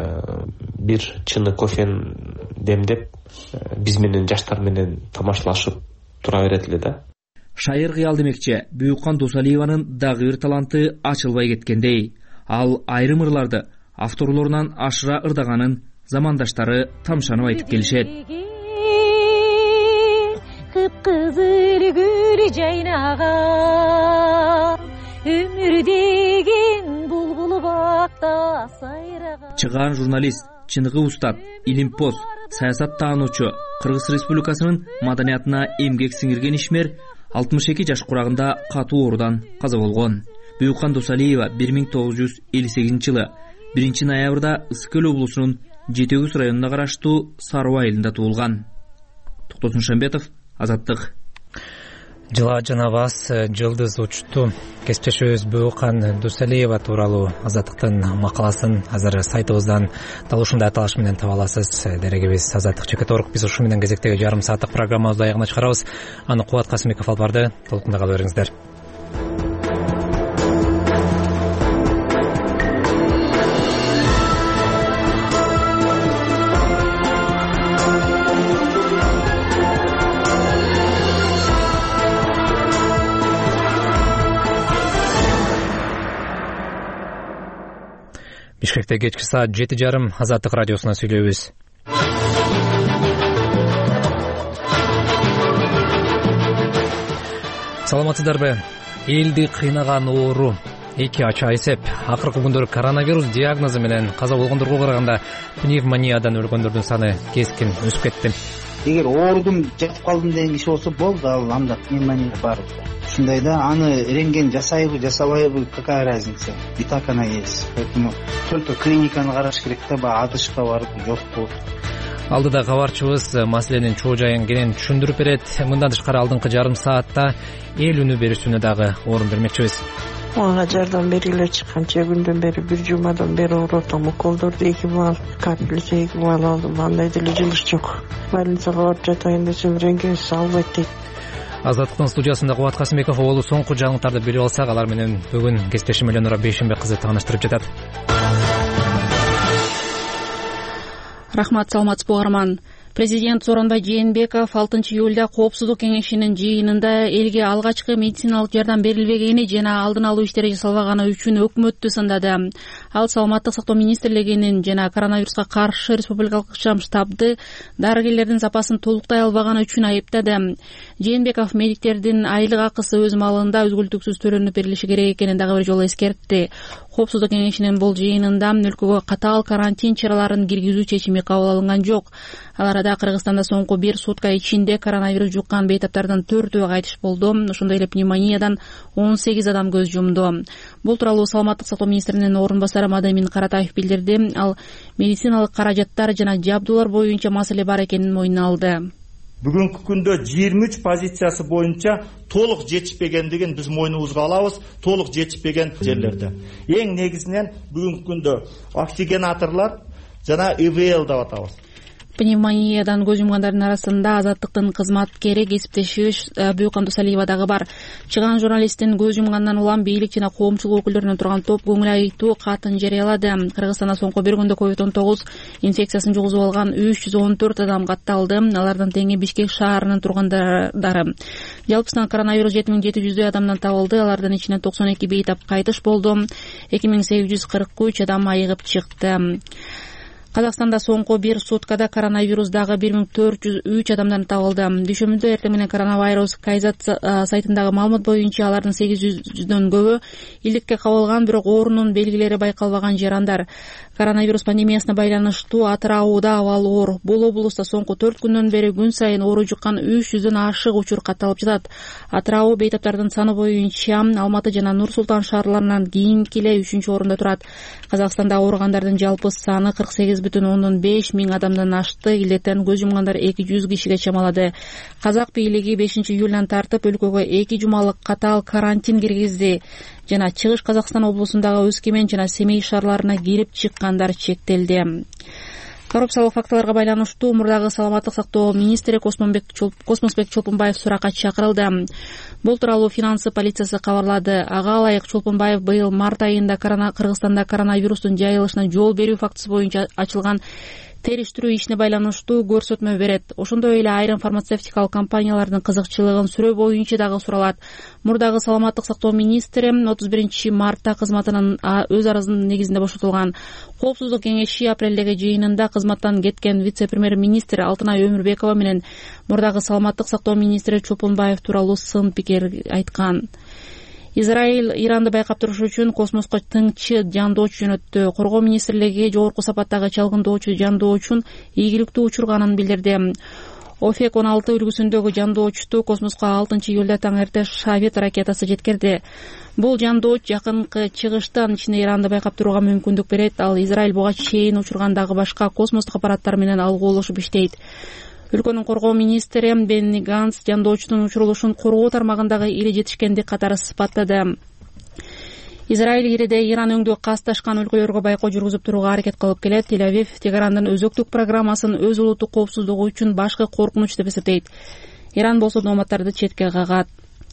бир чыны кофени демдеп биз менен жаштар менен тамашалашып тура берет эле да.
Шайыр кыял демекчи Бүйүкан Досалиеванын дагы бир таланты ачылбай кеткендей. Ал айрым ырларды авторлорунан ашыра ырдаганын замандаштары тамшанып айтып келишет. Кыпкызыл гүл жайнаган өмүр деген булбул бакта сайраган. Чыгаан журналист, чыныгы устат, илимпоз, саясат таануучу, Кыргыз Республикасынын маданиятына эмгек сиңирген ишмер алтымыш эки жаш курагында катуу оорудан каза болгон. Бүйүкан Досалиева бир миң тогуз жүз элүү сегизинчи жылы биринчи ноябрда Ысык Көл облусунун Жети Көз районуна караштуу Саруу айылында туулган. Токтосун Шамбетов, Азаттык.
Жыла жанабас жылдыз учту. Кесиптешибиз Бүйүкан Досалиева тууралуу Азаттыктын макаласын азыр сайтыбыздан дал ушундай аталыш менен таба аласыз. Дерегибиз Азаттык чекит орг. Биз ушу менен кезектеги жарым сааттык программабызды аягына чыгарабыз. Аны Кубат Касымбеков алып барды. Толкунда кала бериңиздер. Бишкекте кечки саат жети жарым Азаттык радиосуна сүйлөйбүз. Саламатсыздарбы? Элди кыйнаган оору эки ача эсеп. Акыркы күндөр коронавирус диагнозу менен каза болгондорго караганда пневмониядан өлгөндөрдүн саны кескин өсүп кетти.
Эгер оорудум жатып калдым деген киши болсо болду, ал анда пневмония бар. Ушундай да, аны рентген жасайбы, жасабайбы, какая разница? И так она есть. Поэтому только клиниканы караш керек да, баягы адышка барып жокпу.
Алдыда кабарчыбыз маселенин чоо жайын кенен түшүндүрүп берет. Мындан тышкары алдыңкы жарым саатта эл үнү берүүсүнө дагы орун бермекчибиз.
Мага жардам бергиле чыкканча күндөн бери, бир жумадан бери ооруп атам. Уколдорду эки бал, капельница эки бал алдым. Андай деле жылыш жок. Больницага барып жатайын десем, рентген албайт дейт.
Азаттыктын студиясында Кубат Касымбеков болу соңку жаңылыктарды билип алсак, алар менен бүгүн кесиптешим Эленора Бейшенбек кызы тааныштырып жатат.
Рахмат, саламатсызбы угарман. Президент Сооронбай Жээнбеков алтынчы июлда Коопсуздук кеңешинин жыйынында элге алгачкы медициналык жардам берилбегени жана алдын алуу иштери жасалбаганы үчүн өкмөттү сындады. Ал Саламаттык сактоо министрлигинин жана коронавируска каршы республикалык штабды дарыгерлердин запасын толуктай албаганы үчүн айыптады. Жээнбеков медиктердин айлык акысы өз маалында үзгүлтүксүз төлөнүп берилиши керек экенин дагы бир жолу эскертти. Коопсуздук кеңешинин бул жыйынында өлкөгө катаал карантин чараларын киргизүү чечими кабыл алынган жок. Ал арада Кыргызстанда соңку бир сутка ичинде коронавирус жуккан бейтаптардын төртөө кайтыш болду. Ошондой эле пневмониядан он сегиз адам көз жумду. Бул тууралуу Саламаттык сактоо министринин орун басары Мадамин Каратаев билдирди. Ал медициналык каражаттар жана жабдуулар боюнча маселе бар экенин мойнуна алды.
Бүгүнкү күндө жыйырма үч позициясы боюнча толук жетишпегендигин биз мойнубузга алабыз, толук жетишпеген жерлерде. Эң негизинен бүгүнкү күндө оксигенаторлор жана и вэ эл деп атабыз.
Пневмониядан көз жумгандардын арасында Азаттыктын кызматкери кесиптешибиз Бүйкан Досалиева дагы бар. Чыган журналисттин көз жумгандан улам бийлик жана коомчулук өкүлдөрүнөн турган топ көңүл айтуу катын жарыялады. Кыргызстанда соңку бир күндө ковид он тогуз инфекциясын жугузуп алган үч жүз он төрт адам катталды. Алардын теңи Бишкек шаарынын тургандары. Жалпысынан коронавирус жети миң жети жүздөй адамдан табылды. Алардын ичинен токсон эки бейтап кайтыш болду. эки миң сегиз жүз кырк үч адам айыгып чыкты. Казакстанда соңку бир суткада коронавирус дагы бир миң төрт жүз үч адамдан табылды. Дүйшөмбүдө эртең менен коронавирус Кайзат сайтындагы маалымат боюнча алардын сегиз жүздөн көбү илдикке кабылган, бирок оорунун белгилери байкалбаган жарандар. Коронавирус пандемиясына байланыштуу Атырауда абал оор. Бул облустта соңку төрт күндөн бери күн сайын оору жуккан үч жүздөн ашык учур катталып жатат. Атырау бейтаптардын саны боюнча Алматы жана Нур Султан шаарларынан кийинки эле үчүнчү орунда турат. Казакстанда ооругандардын жалпы саны кырк сегиз бүтүн ондон беш миң адамдан ашты. Илдеттен көз жумгандар эки жүз кишиге чамалады. Казак бийлиги бешинчи июлдан тартып өлкөгө эки жумалык катаал карантин киргизди жана Чыгыш Казакстан облусундагы Өскемен жана Семей шаарларына кирип чыккандар чектелди. Коррупциялык фактыларга байланыштуу мурдагы Саламаттык сактоо министри Космосбек Чолпунбаев суракка чакырылды. Бул тууралуу финансы полициясы кабарлады. Ага ылайык Чолпунбаев быйыл март айында Кыргызстанда коронавирустун жайылышына жол берүү фактысы боюнча ачылган териштирүү ишине байланыштуу көрсөтмө берет. Ошондой эле айрым фармацевтикалык компаниялардын кызыкчылыгын сүрөө боюнча дагы суралат. Мурдагы Саламаттык сактоо министри отуз биринчи мартта кызматынан өз арызынын негизинде бошотулган. Коопсуздук кеңеши апрелдеги жыйынында кызматтан кеткен вице-премьер-министр Алтынай Өмүрбекова менен мурдагы Саламаттык сактоо министри Чолпунбаев тууралуу сын пикир айткан. Израиль Иранды байкап туруш үчүн космоско тыңчы жандоочу жөнөттү. Коргоо министрлиги жогорку сапаттагы чалгындоочу жандоочун ийгиликтүү учурганын билдирди. Офек он алты үлгүсүндөгү жандоочту космоско алтынчы июлда таң эрте Шавет ракетасы жеткирди. Бул жандооч жакынкы чыгыштан ичинде Иранды байкап турууга мүмкүндүк берет. Ал Израиль буга чейин учургандагы башка космостук аппараттар менен алгуулашып иштейт. Өлкөнүн коргоо министри Бенни Ганс жандоочтун учурулушун коргоо тармагындагы ири жетишкендик катары сыпаттады. Израиль ириде Иран өңдүү касташкан өлкөлөргө байкоо жүргүзүп турууга аракет кылып келет. Тель-Авив Тегарандын өзөктүк программасын өз улуттук коопсуздугу үчүн башкы коркунуч деп эсептейт. Иран болсо номадтарды четке кагат.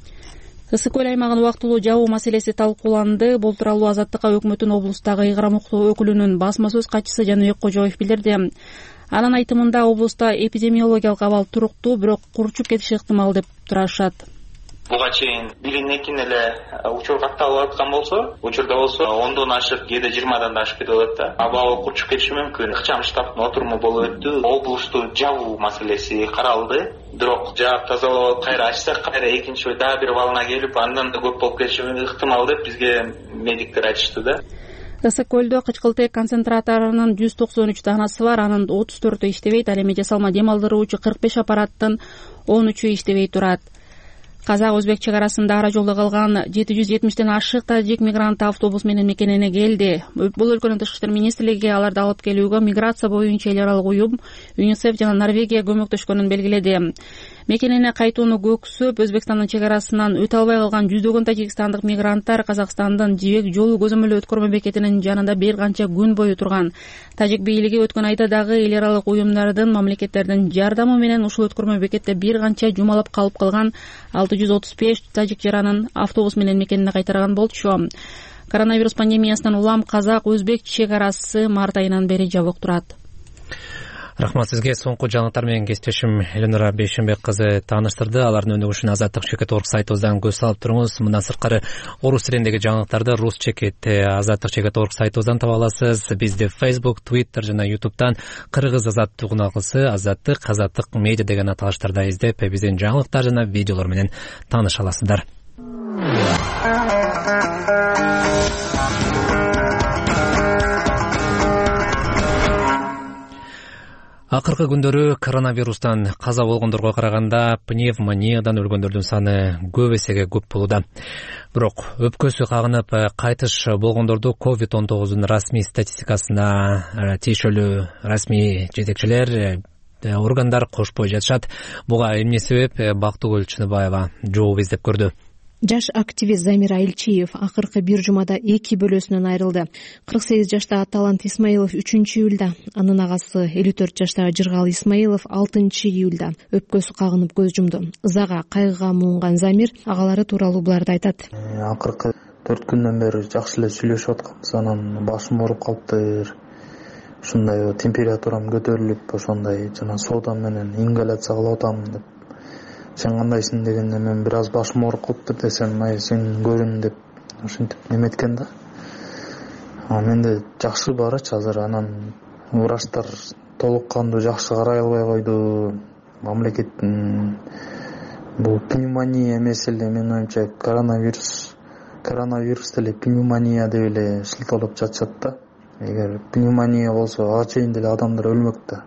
Ысык көл аймагын убактылуу жабуу маселеси талкууланды. Бул тууралуу Азаттыкка өкмөттүн облустагы Ыйгырам укуктуу өкүлүнүн басма сөз катчысы Жаныбек Кожоев билдирди. Анын айтымында облуста эпидемиологиялык абал туруктуу, бирок курчуп кетиши ыктымал деп турашат.
буга чейин бирин экин эле учур катталып аткан болсо, учурда болсо ондон ашык, кээде жыйырмадан да ашып кетип атат да. Аба окурчуп кетиши мүмкүн. Ыкчам штабтын отуруму болуп өттү. Облусту жабуу маселеси каралды. Бирок жаап тазалап кайра ачсак, кайра экинчи дагы бир волна келип, андан да көп болуп кетиши ыктымал деп бизге медиктер айтышты да.
ысык көлдө кычкылтек концентраторунун жүз токсон үч данасы бар, анын отуз төртү иштебейт. Ал эми жасалма дем алдыруучу кырк беш аппараттын он үчү иштебей турат. Казак-өзбек чек арасында ара жолдо калган жети жүз жетимиштен ашык тажик мигрант автобус менен мекенине келди. Бул өлкөнүн тышкы иштер министрлиги аларды алып келүүгө миграция боюнча эл аралык уюм ЮНИСЕФ жана Норвегия көмөктөшкөнүн белгиледи. Мекенине кайтууну көксөп, Өзбекстандын чек арасынан өтө албай калган жүздөгөн тажикстандык мигранттар Казакстандын Жибек жолу көзөмөлдөө өткөрмө бекетинин жанында бир канча күн бою турган. Тажик бийлиги өткөн айда дагы эл аралык уюмдардын, мамлекеттердин жардамы менен ушул өткөрмө бекетте бир канча жумалап калып калган алты жүз отуз беш тажик жаранын автобус менен мекенине кайтарган болчу. Коронавирус пандемиясынан улам казак-өзбек чек арасы март айынан бери жабык турат.
Рахмат сизге. Соңку жаңылыктар менен кесиптешим Эленора Бейшенбек кызы тааныштырды. Алардын өнүгүшүн Азаттык чекит точка орг сайтыбыздан көз салып туруңуз. Мындан сырткары орус тилиндеги жаңылыктарды рус чекит Азаттык чекит точка орг сайтыбыздан таба аласыз. Бизди Facebook, Twitter жана YouTube'дан кыргыз азаттык уналгысы Азаттык, Азаттык медиа деген аталыштарда издеп, биздин жаңылыктар жана видеолор менен тааныша аласыздар. Акыркы күндөрү коронавирустан каза болгондорго караганда пневмониядан өлгөндөрдүн саны көп эсеге көп болууда. Бирок өпкөсү кагынып кайтыш болгондорду ковид он тогуздун расмий статистикасына тиешелүү расмий жетекчилер, органдар кошпой жатышат. Буга эмне себеп? Бактыгүл Чыныбаева жооп издеп көрдү.
Жаш активист Замир Айылчиев акыркы бир жумада эки бөлөсүнөн айрылды. кырк сегиз жаштагы Талант Исмаилов үчүнчү июлда, анын агасы элүү төрт жаштагы Жыргал Исмаилов алтынчы июлда өпкөсү кагынып көз жумду. Ызага, кайгыга муунган Замир агалары тууралуу буларды айтат.
Акыркы төрт күндөн бери жакшы эле сүйлөшүп атканбыз, анан башым ооруп калыптыр. Ушундай температурам көтөрүлүп, ошондой жана соодан менен ингаляция кылып атам деп. Сен кандайсың дегенде мен бир аз башым ооруп калыптыр десем, май сен көрүн деп ошентип неметкен да. А менде жакшы барачы азыр, анан врачтар толук кандуу жакшы карай албай койду. Мамлекеттин бул пневмония эмес эле, менин оюмча коронавирус коронавирус деле пневмония деп эле шылтоолоп жатышат да. Эгер пневмония болсо ага чейин деле адамдар өлмөк да.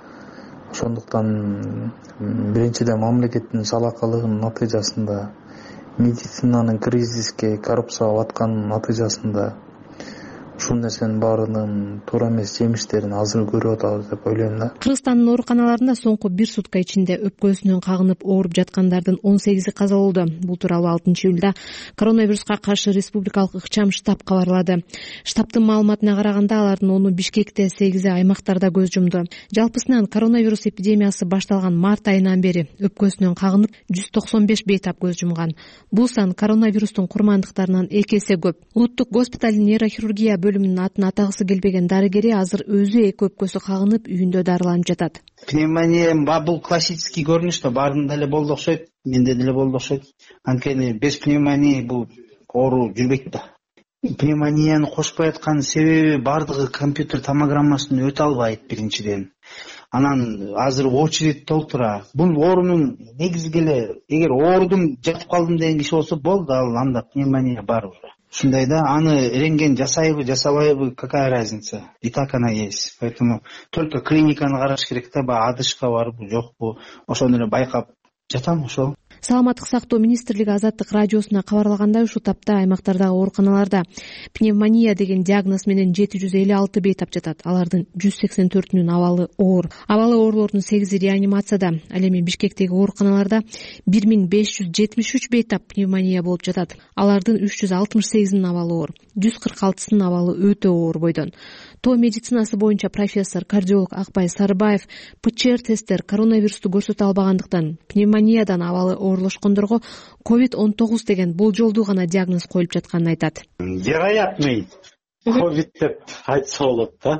Ошондуктан биринчиден мамлекеттин салакалыгынын натыйжасында, медицинанын кризиске, коррупцияга батканынын натыйжасында ушул нерсенин баарынын туура эмес жемиштерин азыр көрүп атабыз деп ойлойм да.
Кыргызстандын ооруканаларында соңку бир сутка ичинде өпкөсүнөн кагынып ооруп жаткандардын он сегизи каза болду. Бул тууралуу алтынчы июлда коронавируска каршы республикалык ыкчам штаб кабарлады. Штабтын маалыматына караганда алардын ону Бишкекте, сегизи аймактарда көз жумду. Жалпысынан коронавирус эпидемиясы башталган март айынан бери өпкөсүнөн кагынып жүз токсон беш бейтап көз жумган. Бул сан коронавирустун курмандыктарынан эки эсе көп. Улуттук госпиталдын нейрохирургия бөлүмүнүн атын атагысы келбеген дарыгери азыр өзү эки өпкөсү кагынып үйүндө дарыланып жатат.
Пневмония бул классический көрүнүш да, баарында деле болду окшойт, менде деле болду окшойт. Анткени без пневмонии бул оору жүрбөйт да. Пневмонияны кошпой аткан себеби баардыгы компьютер томограммасын өтө албайт биринчиден. Анан азыр очередь толтура. Бул оорунун негизги эле, эгер оорудум жатып калдым деген киши болсо болду, ал анда пневмония бар уже. Ушундай да, аны рентген жасайбы, жасабайбы, какая разница? И так она есть. Поэтому только клиниканы караш керек да, баягы адышка барбы, жокпу, ошону эле байкап жатам ошол.
Саламаттык сактоо министрлиги Азаттык радиосуна кабарлагандай, ушул тапта аймактардагы ооруканаларда пневмония деген диагноз менен жети жүз элүү алты бейтап жатат. Алардын жүз сексен төртүнүн абалы оор. Абалы оорлордун сегизи реанимацияда. Ал эми Бишкектеги ооруканаларда бир миң беш жүз жетимиш үч бейтап пневмония болуп жатат. Алардын үч жүз алтымыш сегизинин абалы оор. жүз кырк алтысынын абалы өтө оор бойдон. Тоо медицинасы боюнча профессор, кардиолог Акбай Сарыбаев ПЧР тесттер коронавирусту көрсөтө албагандыктан пневмониядан абалы оорлошкондорго ковид он тогуз деген болжолдуу гана диагноз коюлуп жатканын айтат.
Вероятный ковид деп айтса болот да.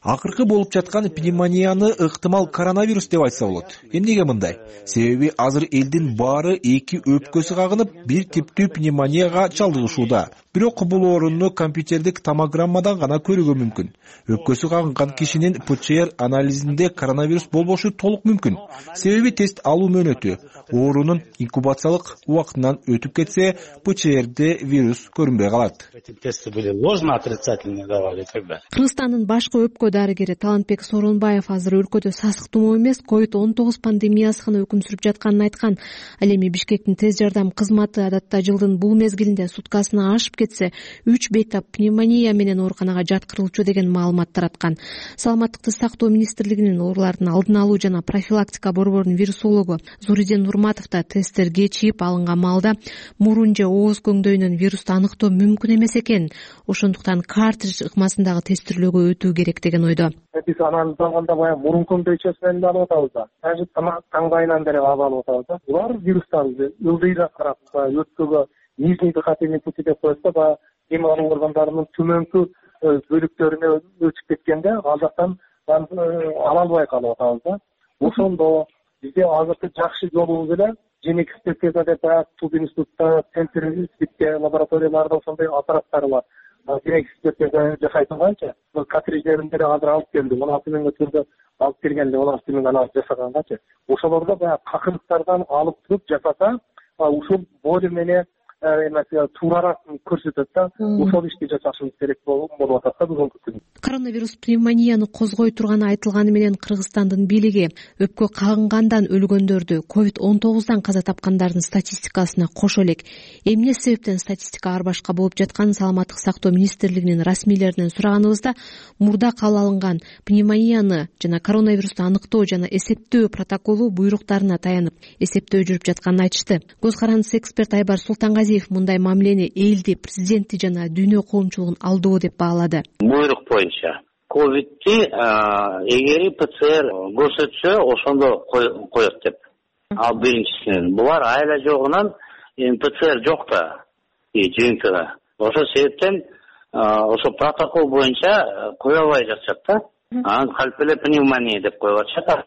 акыркы болуп жаткан пневмонияны ыктымал коронавирус деп айтса болот. Эмнеге мындай? Себеби азыр элдин баары эки өпкөсү кагынып, бир типтүү пневмонияга чалдыгышууда. Бирок бул орунну компьютердик томограммадан гана көрүүгө мүмкүн. Өпкөсү кагынган кишинин ПЦР анализинде коронавирус болбошу толук мүмкүн. Себеби тест алуу мөөнөтү оорунун инкубациялык убактынан өтүп кетсе, ПЦРде вирус көрүнбөй калат.
Тесты были ложно отрицательные давали тогда.
Кыргызстандын башкы өпкө дарыгери Талантбек Сооронбаев азыр өлкөдө сасык тумоо эмес, ковид он тогуз пандемиясы гана өкүм сүрүп жатканын айткан. Ал эми Бишкектин тез жардам кызматы адатта жылдын бул мезгилинде суткасына ашып кетсе, үч бейтап пневмония менен ооруканага жаткырылчу деген маалымат тараткан. Саламаттыкты сактоо министрлигинин оорулардын алдын алуу жана профилактика борборунун вирусологу Зуридин Нурматов да тесттерге чийип алынган маалда мурун же ооз көңдөйүнөн вирусту аныктоо мүмкүн эмес экен. Ошондуктан картридж ыкмасындагы тестирлөөгө өтүү керек деген ойдо.
Биз анализдаганда баягы мурун көңдөйчөсү менен алып атабыз да. Даже таңдайынан бери алып атабыз да. Булар вирустарды ылдыйга карап, өпкөгө нижний дыхательный пути деп коёсуз, баягы дем алуу органдарынын төмөнкү бөлүктөрүнө өтүп кеткенде ал жактан ала албай калып атабыз да. Ошондо бизде азыркы жакшы жолубуз эле Женик экспертиза деп баягы Туз институтта, центр лабораторияларда ошондой аппараттар бар. Женик экспертиза жасай турганчы, картридждерин бери азыр алып келди. он алты миң түрдө алып келгенде он алты миң анализ жасаганчы. Ошолордо баягы какырыктардан алып туруп жасаса, ушул более менее туурараак көрсөтөт да. Ошол ишти жасашыбыз керек болуп атат да бүгүнкү күндө.
Коронавирус пневмонияны козгой турганы айтылганы менен Кыргызстандын бийлиги өпкө кагынгандан өлгөндөрдү, ковид он тогуздан каза тапкандардын статистикасына кошо элек. Эмне себептен статистика ар башка болуп жатканын Саламаттык сактоо министрлигинин расмийлеринен сураганыбызда, мурда кабыл алынган пневмонияны жана коронавирусту аныктоо жана эсептөө протоколу буйруктарына таянып эсептөө жүрүп жатканын айтышты. Көз карандысы эксперт Айбар Султангазиев мындай мамилени элди, президенти жана дүйнө коомчулугун алдоо деп баалады.
Буйрук боюнча ковидти эгери ПЦР көрсөтсө ошондо коет деп. Ал биринчисинен. Булар айла жогунан ПЦР жок да жыйынтыгы. Ошол себептен ошо протокол боюнча кое албай жатышат да. Анан калп эле пневмония деп коюп атышат.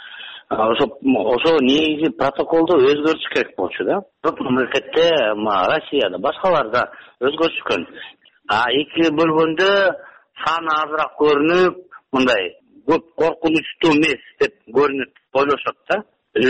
Ошо ошо негизи протоколду өзгөртүш керек болчу да. Көп мамлекетте, Россияда, башкаларда өзгөртүшкөн. А эки бөлгөндө саны азыраак көрүнүп, мындай көп коркунучтуу эмес деп көрүнүп ойлошот да.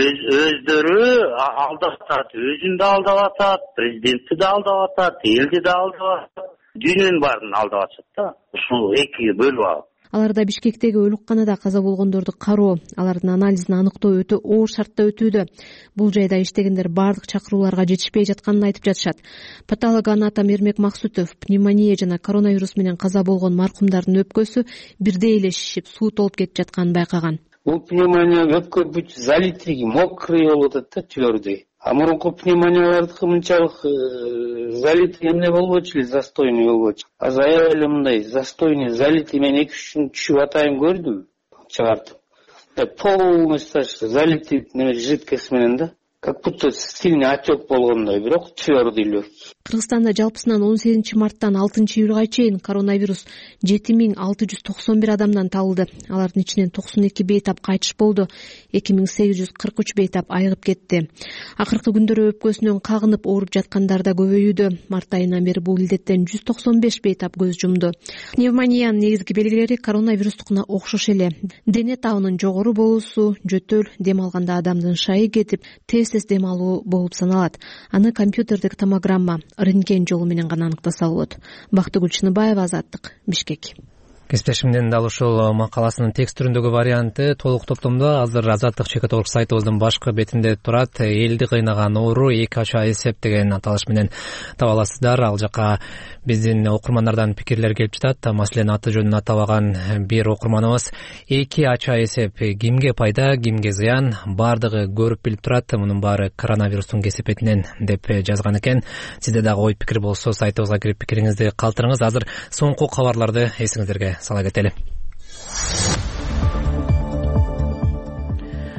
Өздөрү алдап атат, өзүн да алдап атат, президентти да алдап атат, элди да алдап атат, дүйнөнүн баарын алдап атышат да. Ушул экиге бөлүп алып.
Аларда Бишкектеги өлүкканада каза болгондорду кароо, алардын анализин аныктоо өтө оор шартта өтүүдө. Бул жайда иштегендер бардык чакырууларга жетишпей жатканын айтып жатышат. Патологоанатом Эрмек Максутов пневмония жана коронавирус менен каза болгон маркумдардын өпкөсү бирдей эле шишип, суу толуп кетип жатканын байкаган.
Бул пневмония өпкө бүт залитриги, мокрый болуп атат да, твердый. А мурунку пневмониялардыкы мынчалык залитый эмне болбочу эле, застойный болбочу. Азыр аябай эле мындай застойный, залитый мен эки үч күн түшүп атайын көрдүм, чыгартып. Полный залитый жидкость менен да. Как будто сильный отек болгондой, бирок твердый легкий.
Кыргызстанда жалпысынан он сегизинчи марттан алтынчы июлга чейин коронавирус жети миң алты жүз токсон бир адамдан табылды. Алардын ичинен токсон эки бейтап кайтыш болду. эки миң сегиз жүз кырк үч бейтап айыгып кетти. Акыркы күндөрү өпкөсүнөн кагынып ооруп жаткандар да көбөйүүдө. Март айынан бери бул илдеттен жүз токсон беш бейтап көз жумду. Пневмониянын негизги белгилери коронавирустукуна окшош эле. Дене табынын жогору болуусу, жөтөл, дем алганда адамдын шайы кетип, тез дем алуу болуп саналат. Аны компьютердик томограмма, рентген жолу менен гана аныктаса болот. Бактыгүл Чыныбаева, Азаттык, Бишкек.
Кесиптешимдин дал ушул макаласынын текст түрүндөгү варианты толук топтомдо азыр Азаттык чекит орг сайтыбыздын башкы бетинде турат. Элди кыйнаган оору эки ача эсеп деген аталыш менен таба аласыздар. Ал жака биздин окурмандардан пикирлер келип жатат. Маселен, аты жөнүн атабаган бир окурманыбыз эки ача эсеп кимге пайда, кимге зыян, бардыгы көрүп билип турат. Мунун баары коронавирустун кесепетинен деп жазган экен. Сизде дагы ой пикир болсо сайтыбызга кирип пикириңизди калтырыңыз. Азыр соңку кабарларды эсиңиздерге сала кетели.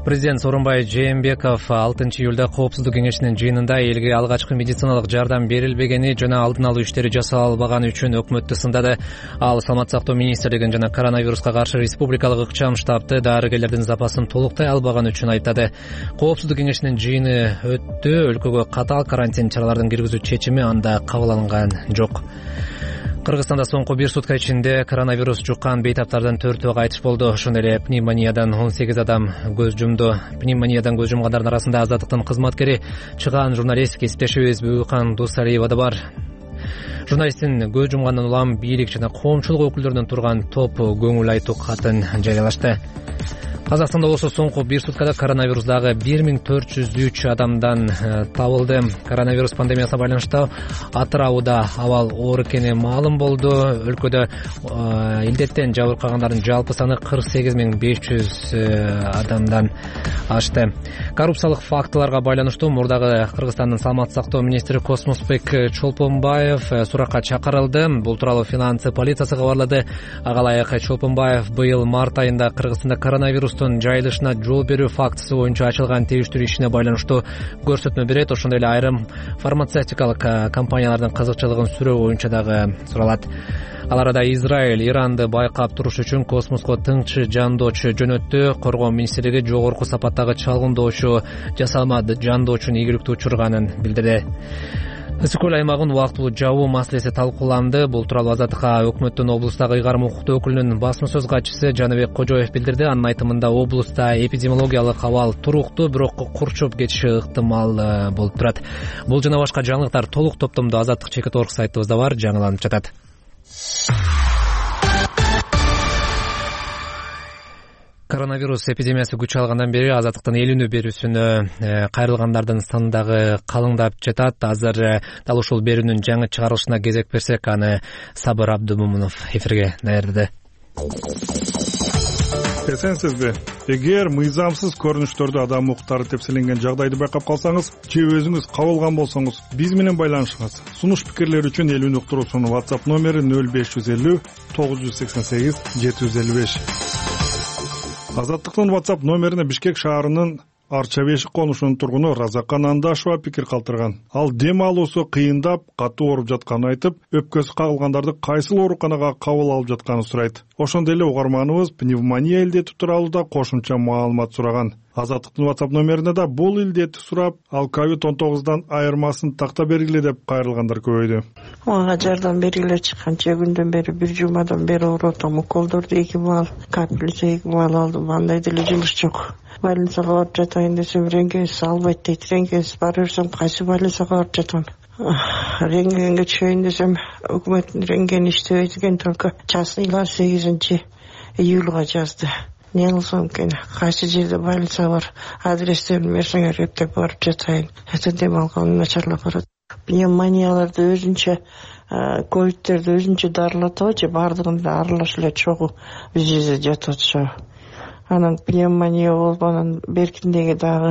Президент Сооронбай Жээнбеков алтынчы июлда Коопсуздук кеңешинин жыйынында элге алгачкы медициналык жардам берилбегени жана алдын алуу иштери жасала албаганы үчүн өкмөттү сындады. Ал Саламаттык сактоо министрлигин жана коронавируска каршы республикалык ыкчам штабты дарыгерлердин запасын толуктай албаганы үчүн айыптады. Коопсуздук кеңешинин жыйыны өттү. Өлкөгө катаал карантин чараларын киргизүү чечими анда кабыл алынган жок. Кыргызстанда соңку бир сутка ичинде коронавирус жуккан бейтаптардан төртөө кайтыш болду. Ошондой эле пневмониядан он сегиз адам көз жумду. Пневмониядан көз жумгандардын арасында Азаттыктын кызматкери, чыгаан журналист кесиптешибиз Бүйүкан Дусалиева да бар. Журналисттин көз жумгандан улам бийлик жана коомчулук өкүлдөрүнөн турган топ көңүл айтуу катын жарыялашты. Казакстанда болсо соңку бир суткада коронавирусдагы бир миң төрт жүз үч адамдан табылды. Коронавирус пандемиясына байланыштуу Атырауда абал оор экени маалым болду. Өлкөдө илдеттен жабыркагандардын жалпы саны кырк сегиз миң беш жүз адамдан ашты. Коррупциялык фактыларга байланыштуу мурдагы Кыргызстандын саламаттык сактоо министри Космосбек Чолпонбаев суракка чакырылды. Бул тууралуу финансы полициясы кабарлады. Агалайык Чолпонбаев быйыл март айында Кыргызстанда коронавирус жайылышына жол берүү фактысы боюнча ачылган териштирүү ишине байланыштуу көрсөтмө берет. Ошондой эле айрым фармацевтикалык компаниялардын кызыкчылыгын сүрөө боюнча дагы суралат. Ал арада Израиль Иранды байкап туруш үчүн космоско тыңчы жандоочу жөнөттү. Коргоо министрлиги жогорку сапаттагы чалгындоочу жасалма жандоочунун ийгиликтүү учурганын билдирди. Ысык көл аймагын убактылуу жабуу маселеси талкууланды. Бул тууралуу Азаттыкка өкмөттүн облустагы ыйгарым укуктуу өкүлүнүн басма сөз катчысы Жаныбек Кожоев билдирди. Анын айтымында облуста эпидемиологиялык абал туруктуу, бирок курчуп кетиши ыктымал болуп турат. Бул жана башка жаңылыктар толук топтомдо Азаттык чекит орг сайтыбызда бар, жаңыланып жатат. Коронавирус эпидемиясы күч алгандан бери Азаттыктын эл үнү берүүсүнө кайрылгандардын саны дагы калыңдап жатат. Азыр дал ушул берүүнүн жаңы чыгарылышына кезек берсек, аны Сабыр Абдумумунов эфирге даярдады.
Эсенсизби? Эгер мыйзамсыз көрүнүштөрдө адам укуктары тепселенген жагдайды байкап калсаңыз же өзүңүз кабылган болсоңуз биз менен байланышыңыз. Сунуш пикирлер үчүн эл үнү уктуруусунун WhatsApp номери нөл беш жүз элүү тогуз жүз сексен сегиз жети жүз элүү беш. Азаттыктын WhatsApp номерине Бишкек шаарынын Арча Бешик конушунун тургуну Разакан Андашева пикир калтырган. Ал дем алуусу кыйындап, катуу ооруп жатканын айтып, өпкөсү кагылгандарды кайсыл ооруканага кабыл алып жатканын сурайт. Ошондой эле угарманыбыз пневмония илдети тууралуу да кошумча маалымат сураган. Азаттыктын WhatsApp номерине да бул илдетти сурап, ал ковид он тогуздан айырмасын такта бергиле деп кайрылгандар көбөйдү.
Мага жардам бергиле чыкканча күндөн бери, бир жумадан бери ооруп атам. Уколдорду эки маал, капельница эки маал алдым. Андай деле жылыш жок. Больницага барып жатайын десем, рентгенсиз албайт дейт. Рентгенсиз бара берсем, кайсы больницага барып жатам? Рентгенге түшөйүн десем, өкмөттүн рентгени иштебейт экен, только частныйлар сегизинчи июлга жазды. Не кылсам экен? Кайсы жерде больница бар? Адрестерин берсеңер, эптеп барып жатайын. Это дем алганым начарлап барат. Пневмонияларды өзүнчө, ковидтерди өзүнчө дарылатабы, бардыгында аралаш эле чогуу биз жерде жатып атышабы. Анан пневмония болуп, анан беркиндеги дагы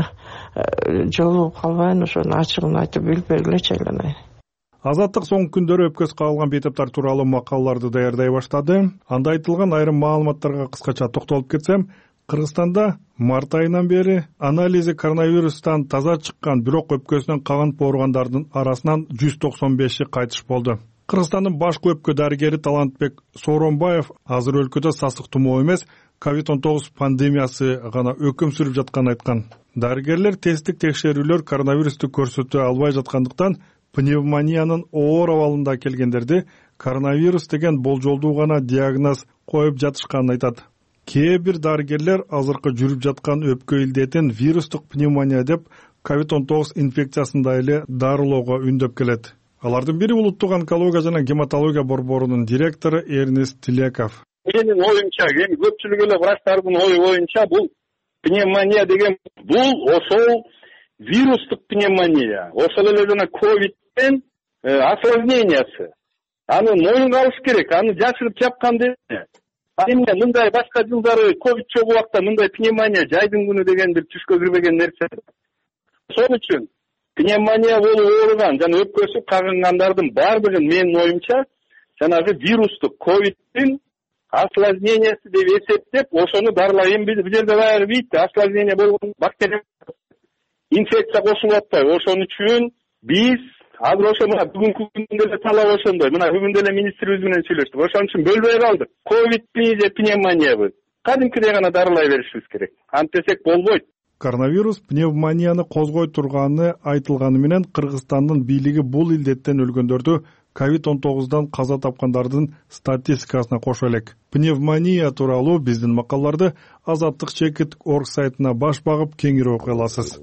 жолугуп калбайын, ошонун ачыгын айтып билип бергилечи айланайын.
Азаттык соңку күндөрү өпкөсү кагылган бейтаптар тууралуу макалаларды даярдай баштады. Анда айтылган айрым маалыматтарга кыскача токтолуп кетсем, Кыргызстанда март айынан бери анализи коронавирустан таза чыккан, бирок өпкөсүнөн кагынып ооругандардын арасынан жүз токсон беши кайтыш болду. Кыргызстандын башкы өпкө дарыгери Талантбек Сооронбаев азыр өлкөдө сасык тумоо эмес, ковид он тогуз пандемиясы гана өкүм сүрүп жатканын айткан. Дарыгерлер тесттик текшерүүлөр коронавирусту көрсөтө албай жаткандыктан пневмониянын оор абалында келгендерди коронавирус деген болжолдуу гана диагноз коюп жатышканын айтат. Кээ бир дарыгерлер азыркы жүрүп жаткан өпкө илдетин вирустук пневмония деп ковид он тогуз инфекциясында эле дарылоого үндөп келет. Алардын бири улуттук онкология жана гематология борборунун директору Эрнест Тилеков.
Менин оюмча, эми көпчүлүк эле врачтардын ою боюнча бул пневмония деген бул ошол вирустук пневмония, ошол эле жана ковидтен осложнениясы. Аны моюнга алыш керек, аны жашырып жапкан эмне. А эмне мындай башка жылдары ковид чогуу убакта мындай пневмония жайдын күнү деген бир түшкө кирбеген нерсе. Ошон үчүн пневмония болуп ооруган жана өпкөсү кагынгандардын баардыгын менин оюмча жанагы вирустук ковидтин осложнениясы деп эсептеп ошону дарылап, эми бул жерде баягы бийт осложнение болгон бактерия инфекция кошулуп атпайбы. Ошон үчүн биз азыр ошо мына бүгүнкү күндө деле талап ошондой. Мына бүгүн деле министрибиз менен сүйлөштүк. Ошон үчүн бөлбөй калдык. Ковидби же пневмониябы кадимкидей гана дарылай беришибиз керек. Антесек болбойт.
Коронавирус пневмонияны козгой турганы айтылганы менен Кыргызстандын бийлиги бул илдеттен өлгөндөрдү ковид он тогуздан каза тапкандардын статистикасына кошо элек. Пневмония тууралуу биздин макалаларды Азаттык чекит орг сайтына баш багып кеңири окуй аласыз.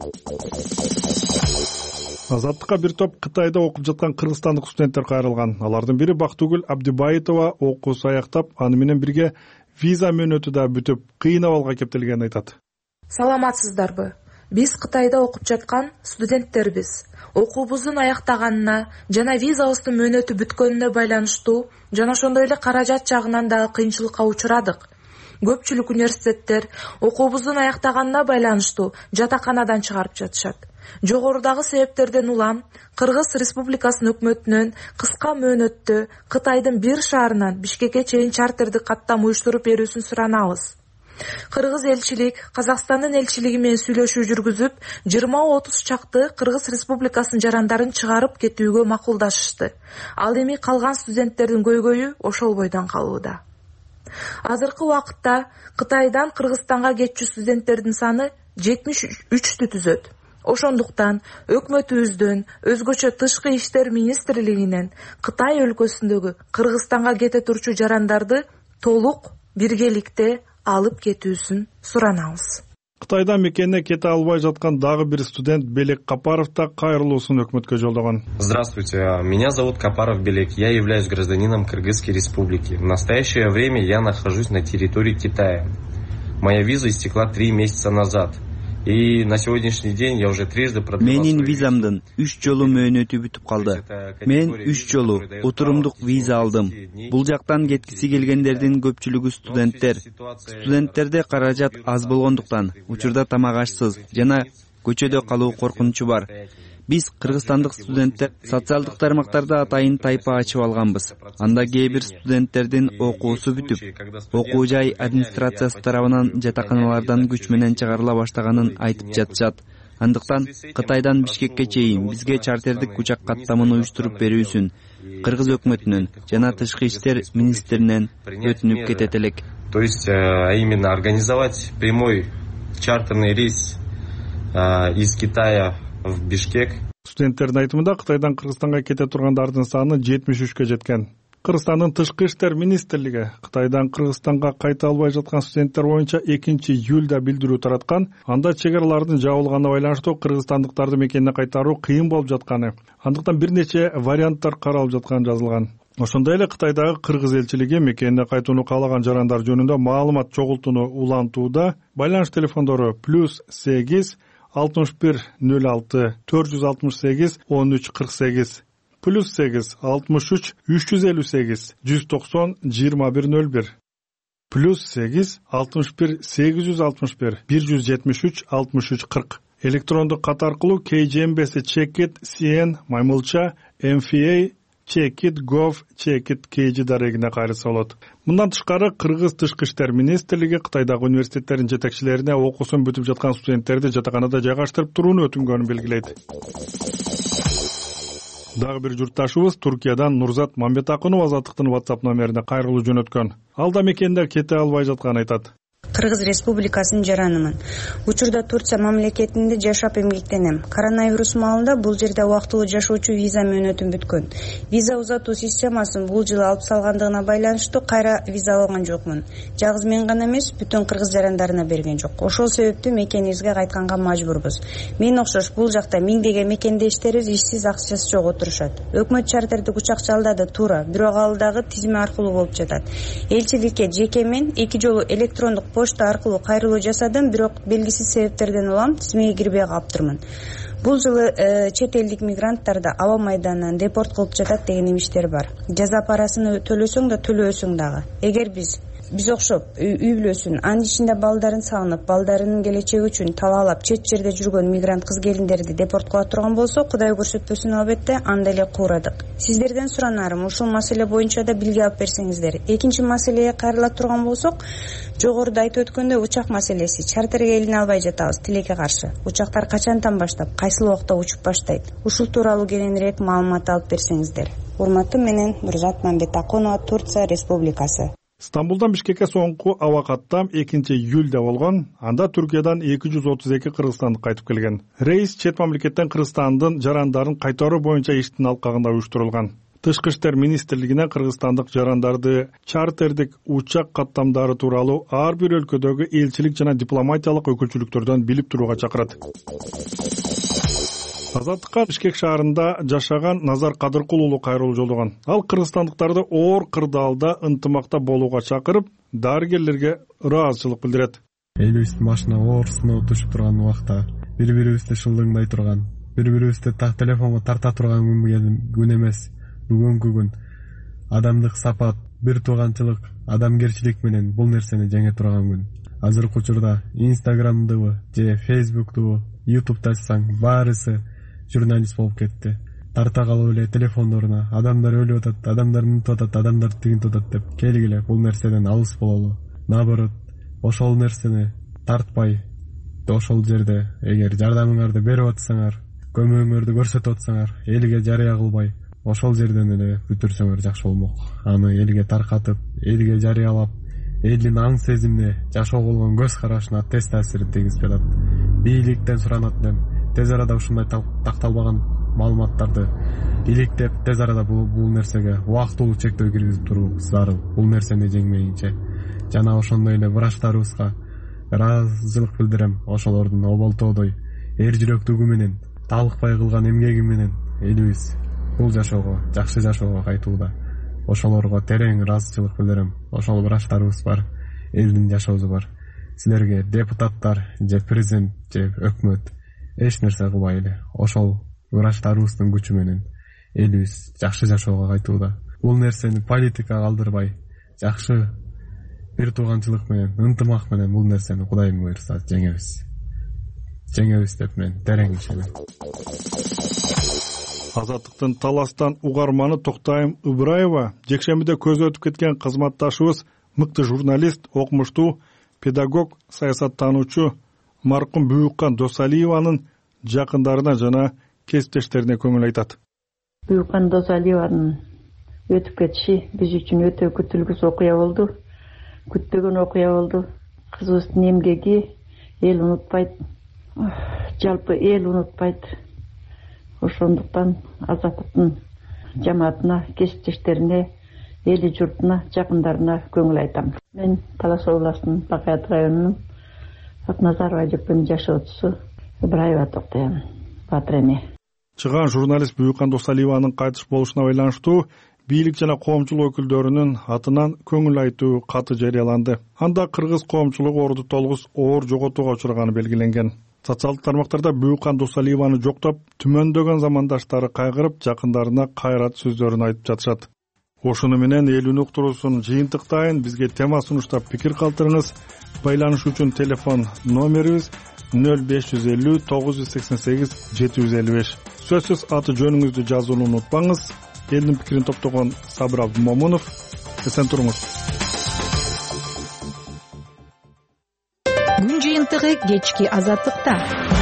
Азаттыкка бир топ Кытайда окуп жаткан кыргызстандык студенттер кайрылган. Алардын бири Бактыгүл Абдибаитова окуусу аяктап, аны менен бирге виза мөөнөтү да бүтүп, кыйын абалга кептелгенин айтат.
Саламатсыздарбы? Биз Кытайда окуп жаткан студенттербиз. Окуубуздун аяктаганына жана визабыздын мөөнөтү бүткөнүнө байланыштуу жана ошондой эле каражат жагынан дагы кыйынчылыкка учурадык. Көпчүлүк университеттер окуубуздун аяктаганына байланыштуу жатаканадан чыгарып жатышат. Жогорудагы себептерден улам Кыргыз Республикасынын өкмөтүнөн кыска мөөнөттө Кытайдын бир шаарынан Бишкекке чейин чартердик каттам уюштуруп берүүсүн суранабыз. Кыргыз элчилик Казакстандын элчилиги менен сүйлөшүү жүргүзүп, жыйырма отуз чакты Кыргыз Республикасынын жарандарын чыгарып кетүүгө макулдашышты. Ал эми калган студенттердин көйгөйү ошол бойдон калууда. Азыркы убакытта Кытайдан Кыргызстанга кетчү студенттердин саны жетимиш үчтү түзөт. Ошондуктан өкмөтүбүздөн, өзгөчө Тышкы иштер министрлигинен Кытай өлкөсүндөгү Кыргызстанга кете турчу жарандарды толук биргеликте алып кетүүсүн суранабыз.
Кытайдан мекенине кете албай жаткан дагы бир студент Белек Капаров да кайрылуусун өкмөткө жолдогон.
Здравствуйте, меня зовут Капаров Белек, я являюсь гражданином Кыргызской республики. В настоящее время я нахожусь на территории Китая. Моя виза истекла три месяца назад. И на сегодняшний день я уже трижды продлевал.
Менин визамдын үч жолу мөөнөтү бүтүп калды. Мен үч жолу отурумдук виза алдым. Бул жактан кеткиси келгендердин көпчүлүгү студенттер. Студенттерде каражат аз болгондуктан учурда тамак ашсыз жана көчөдө калуу коркунучу бар. Биз кыргызстандык студенттер социалдык тармактарда атайын тайпа ачып алганбыз. Анда кээ бир студенттердин окуусу бүтүп, окуу жай администрациясы тарабынан жатаканалардан күч менен чыгарыла баштаганын айтып жатышат. Андыктан Кытайдан Бишкекке чейин бизге чартердик учак каттамын уюштуруп берүүсүн Кыргыз өкмөтүнөн жана Тышкы иштер министринен өтүнүп кетет элек.
То есть, а именно организовать прямой чартерный рейс из Китая в Бишкек.
Студенттердин айтымында Кытайдан Кыргызстанга кете тургандардын саны жетимиш үчкө жеткен. Кыргызстандын Тышкы иштер министрлиги Кытайдан Кыргызстанга кайта албай жаткан студенттер боюнча экинчи июлда билдирүү тараткан. Анда чек аралардын жабылганына байланыштуу кыргызстандыктарды мекенине кайтаруу кыйын болуп жатканы, андыктан бир нече варианттар каралып жатканы жазылган. Ошондой эле Кытайдагы Кыргыз элчилиги мекенине кайтууну каалаган жарандар жөнүндө маалымат чогултууну улантууда. Байланыш телефондору плюс сегиз алтымыш бир нөл алты төрт жүз алтымыш сегиз он үч кырк сегиз, плюс сегиз алтымыш үч үч жүз элүү сегиз жүз токсон жыйырма бир нөл бир, плюс сегиз алтымыш бир сегиз жүз алтымыш бир бир жүз жетимиш үч алтымыш үч кырк. Электрондук кат аркылуу кей джи эм би эс чекит сн маймылча эм эф а чекит гов чекит кей джи дарегине кайрылса болот. Мындан тышкары Кыргыз Тышкы иштер министрлиги Кытайдагы университеттердин жетекчилерине окуусун бүтүп жаткан студенттерди жатаканада жайгаштырып турууну өтүнгөнүн белгилейт. Дагы бир журтташыбыз Туркиядан Нурзат Мамбетакунов Азаттыктын WhatsApp номерине кайрылуу жөнөткөн. Ал да мекенде кете албай жатканын айтат.
Кыргыз Республикасынын жаранымын. Учурда Турция мамлекетинде жашап эмгектенем. Коронавирус маалында бул жерде убактылуу жашоочу виза мөөнөтүм бүткөн. Виза узатуу системасын бул жылы алып салгандыгына байланыштуу кайра виза алган жокмун. Жалгыз мен гана эмес, бүтүн кыргыз жарандарына берген жок. Ошол себептүү мекенибизге кайтканга мажбурбуз. Мен окшош бул жакта миңдеген мекендештерибиз ишсиз, акчасы жок отурушат. Өкмөт чартердик учак жалдады туура, бирок ал дагы тизме аркылуу болуп жатат. Элчиликке жеке мен эки жолу электрондук почта аркылуу кайрылуу жасадым, бирок белгисиз себептерден улам тизмеге кирбей калыптырмын. Бул жылы э, чет элдик мигранттарды аба майданынан депорт кылып жатат деген эмиштер бар. Жаза парасын төлөсөң да төлөбөсөң дагы. Эгер биз биз окшоп үй бүлөсүн анын ичинде балдарын сагынып, балдарынын келечеги үчүн талаалап чет жерде жүргөн мигрант кыз келиндерди депорт кыла турган болсо, Кудай көрсөтпөсүн албетте андай эле куурадык. Сиздерден суранарым, ушул маселе боюнча да билги алып берсеңиздер. Экинчи маселеге кайрыла турган болсок, жогоруда айтып өткөндөй учак маселеси. Чартерге илине албай жатабыз тилекке каршы. Учактар качантан баштап, кайсыл убакта учуп баштайт? Ушул тууралуу кененирээк маалымат алып берсеңиздер. Урматым менен Нурзат Мамбетакунова, Турция Республикасы.
Стамбулдан Бишкекке соңку аба каттам экинчи июлда болгон. Анда Түркиядан эки жүз отуз эки кыргызстандык кайтып келген. Рейс чет мамлекеттен Кыргызстандын жарандарын кайтаруу боюнча иштин алкагында уюштурулган. Тышкы иштер министрлигинен кыргызстандык жарандарды чартердик учак каттамдары тууралуу ар бир өлкөдөгү элчилик жана дипломатиялык өкүлчүлүктөрдөн билип турууга чакырат. Азаттыкка Бишкек шаарында жашаган Назар Кадыркул уулу кайрылуу жолдогон. Ал кыргызстандыктарды оор кырдаалда ынтымакта болууга чакырып, дарыгерлерге ыраазычылык билдирет.
Элибиздин башына оор сыноо түшүп турган убакта бири-бирибизди шылдыңдай турган, бири-бирибизди так телефонго тарта турган күн эмес. Бүгүнкү күн адамдык сапат, бир тууганчылык, адамгерчилик менен бул нерсени жеңе турган күн. Азыркы учурда Инстаграмдыбы же Фейсбуктубу, Ютубда ачсаң баарысы журналист болуп кетти. Тарта калып эле телефондоруна адамдар өлүп атат, адамдар мынтип атат, адамдар тигинтип атат деп келгиле бул нерседен алыс бололу. Наоборот, ошол нерсени тартпай, ошол жерде эгер жардамыңарды берип атсаңар, көмөгүңөрдү көрсөтүп атсаңар, элге жарыя кылбай, ошол жерден эле бүтүрсөңөр жакшы болмок. Аны элге таркатып, элге жарыялап, элдин аң сезимине, жашоого болгон көз карашына тез таасирин тийгизип жатат. Бийликтен суранат элем, тез арада ушундай такталбаган маалыматтарды иликтеп, тез арада бул, бул нерсеге убактылуу чектөө киргизип туруу зарыл. Бул нерсени жеңмейинче. Жана ошондой эле врачтарыбызга ыраазычылык билдирем. Ошолордун оболтоодой эр жүрөктүгү менен, талыкпай кылган эмгеги менен элибиз бул жашоого, жакшы жашоого кайтууда. Ошолорго терең ыраазычылык билдирем. Ошол врачтарыбыз бар, элдин жашоосу бар. Силерге депутаттар же президент же өкмөт эч нерсе кылбай эле ошол врачтарыбыздын күчү менен элибиз жакшы жашоого кайтууда. Бул нерсени политика калдырбай, жакшы бир тууганчылык менен, ынтымак менен бул нерсени Кудайым буйрса жеңебиз. Жеңебиз деп мен терең ишенем.
Азаттыктын таластан угарманы Токтайым Ыбыраева жекшембиде көзү өтүп кеткен кызматташыбыз, мыкты журналист, окумуштуу, педагог, саясаттануучу маркум Бүйүккан Досалиеванын жакындарына жана кесиптештерине көңүл айтат.
Бүйүккан Досалиеванын өтүп кетиши биз үчүн өтө күтүлгүс окуя болду. Күтпөгөн окуя болду. Кызыбыздын эмгеги эл унутпайт. Жалпы эл унутпайт. Ошондуктан Азаттыктын жамаатына, кесиптештерине, эли журтуна, жакындарына көңүл айтам. Мен Талас областынын Бакаят районунун Акназарова Айжекпенин жашоочусу Ыбыраева Токтоян Батыр эне.
Чыган журналист Бүйүккан Досалиеванын кайтыш болушуна байланыштуу бийлик жана коомчулук өкүлдөрүнүн атынан көңүл айтуу каты жарыяланды. Анда кыргыз коомчулугу орду толгус оор жоготууга учураганы белгиленген. Социалдык тармактарда Бүйүккан Досалиеваны жоктоп, түмөндөгөн замандаштары кайгырып, жакындарына кайрат сөздөрүн айтып жатышат. Ошону менен элүүнү уктуруусун жыйынтыктайын. Бизге тема сунуштап пикир калтырыңыз. Байланыш үчүн телефон номерибиз нөл беш жүз элүү тогуз жүз сексен сегиз жети жүз элүү беш. Сөзсүз аты жөнүңүздү жазууну унутпаңыз. Элдин пикирин топтогон Сабыр Абдумомунов. Эсен туруңуз.
Күн жыйынтыгы кечки Азаттыкта.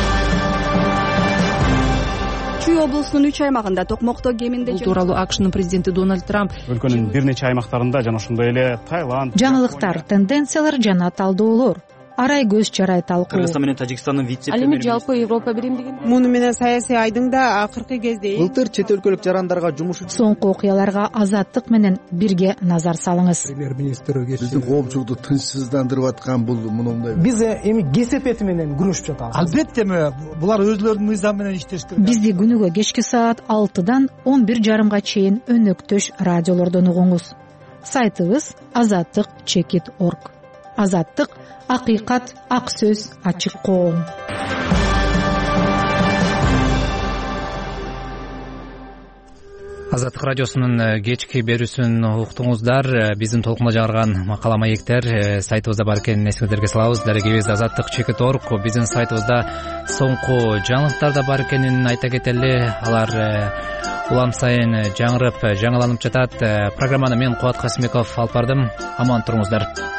Чүй облусунун үч аймагында токмокто кеминде
бул тууралуу АКШнын президенти Дональд Трамп
өлкөнүн бир нече аймактарында жана ошондой эле Таиланд
жаңылыктар, тенденциялар жана талдоолор арай көз чарай талкуу.
Кыргызстан менен Тажикстандын вице-премьери.
Ал эми жалпы Европа биримдиги.
Муну менен саясий айдың да акыркы кезде
былтыр чет өлкөлүк жарандарга жумуш үчүн
соңку окуяларга Азаттык менен бирге назар салыңыз.
Премьер-министр биздин коомчулукту тынчсыздандырып аткан бул мындай.
Биз эми кесепети менен күрөшүп жатабыз. Албетте булар өзлөрүнүн мыйзамы менен иштеш керек.
Бизди күнүгө кечки саат алтыдан он бир жарымга чейин өнөктөш радиолордон угуңуз. Сайтыбыз азаттык чекит точка орг. Азаттык акыйкат, ак сөз, ачык коом.
Азаттык радиосунун кечки берүүсүн уктуңуздар. Биздин толкунда жарган макала маектер сайтыбызда бар экенин эсиңиздерге салабыз. Дарегибиз азаттык чекит точка орг. Биздин сайтыбызда соңку жаңылыктар да бар экенин айта кетели. Алар улам сайын жаңырып, жаңыланып жатат. Программаны мен Кубат Касымбеков алып бардым. Аман туруңуздар.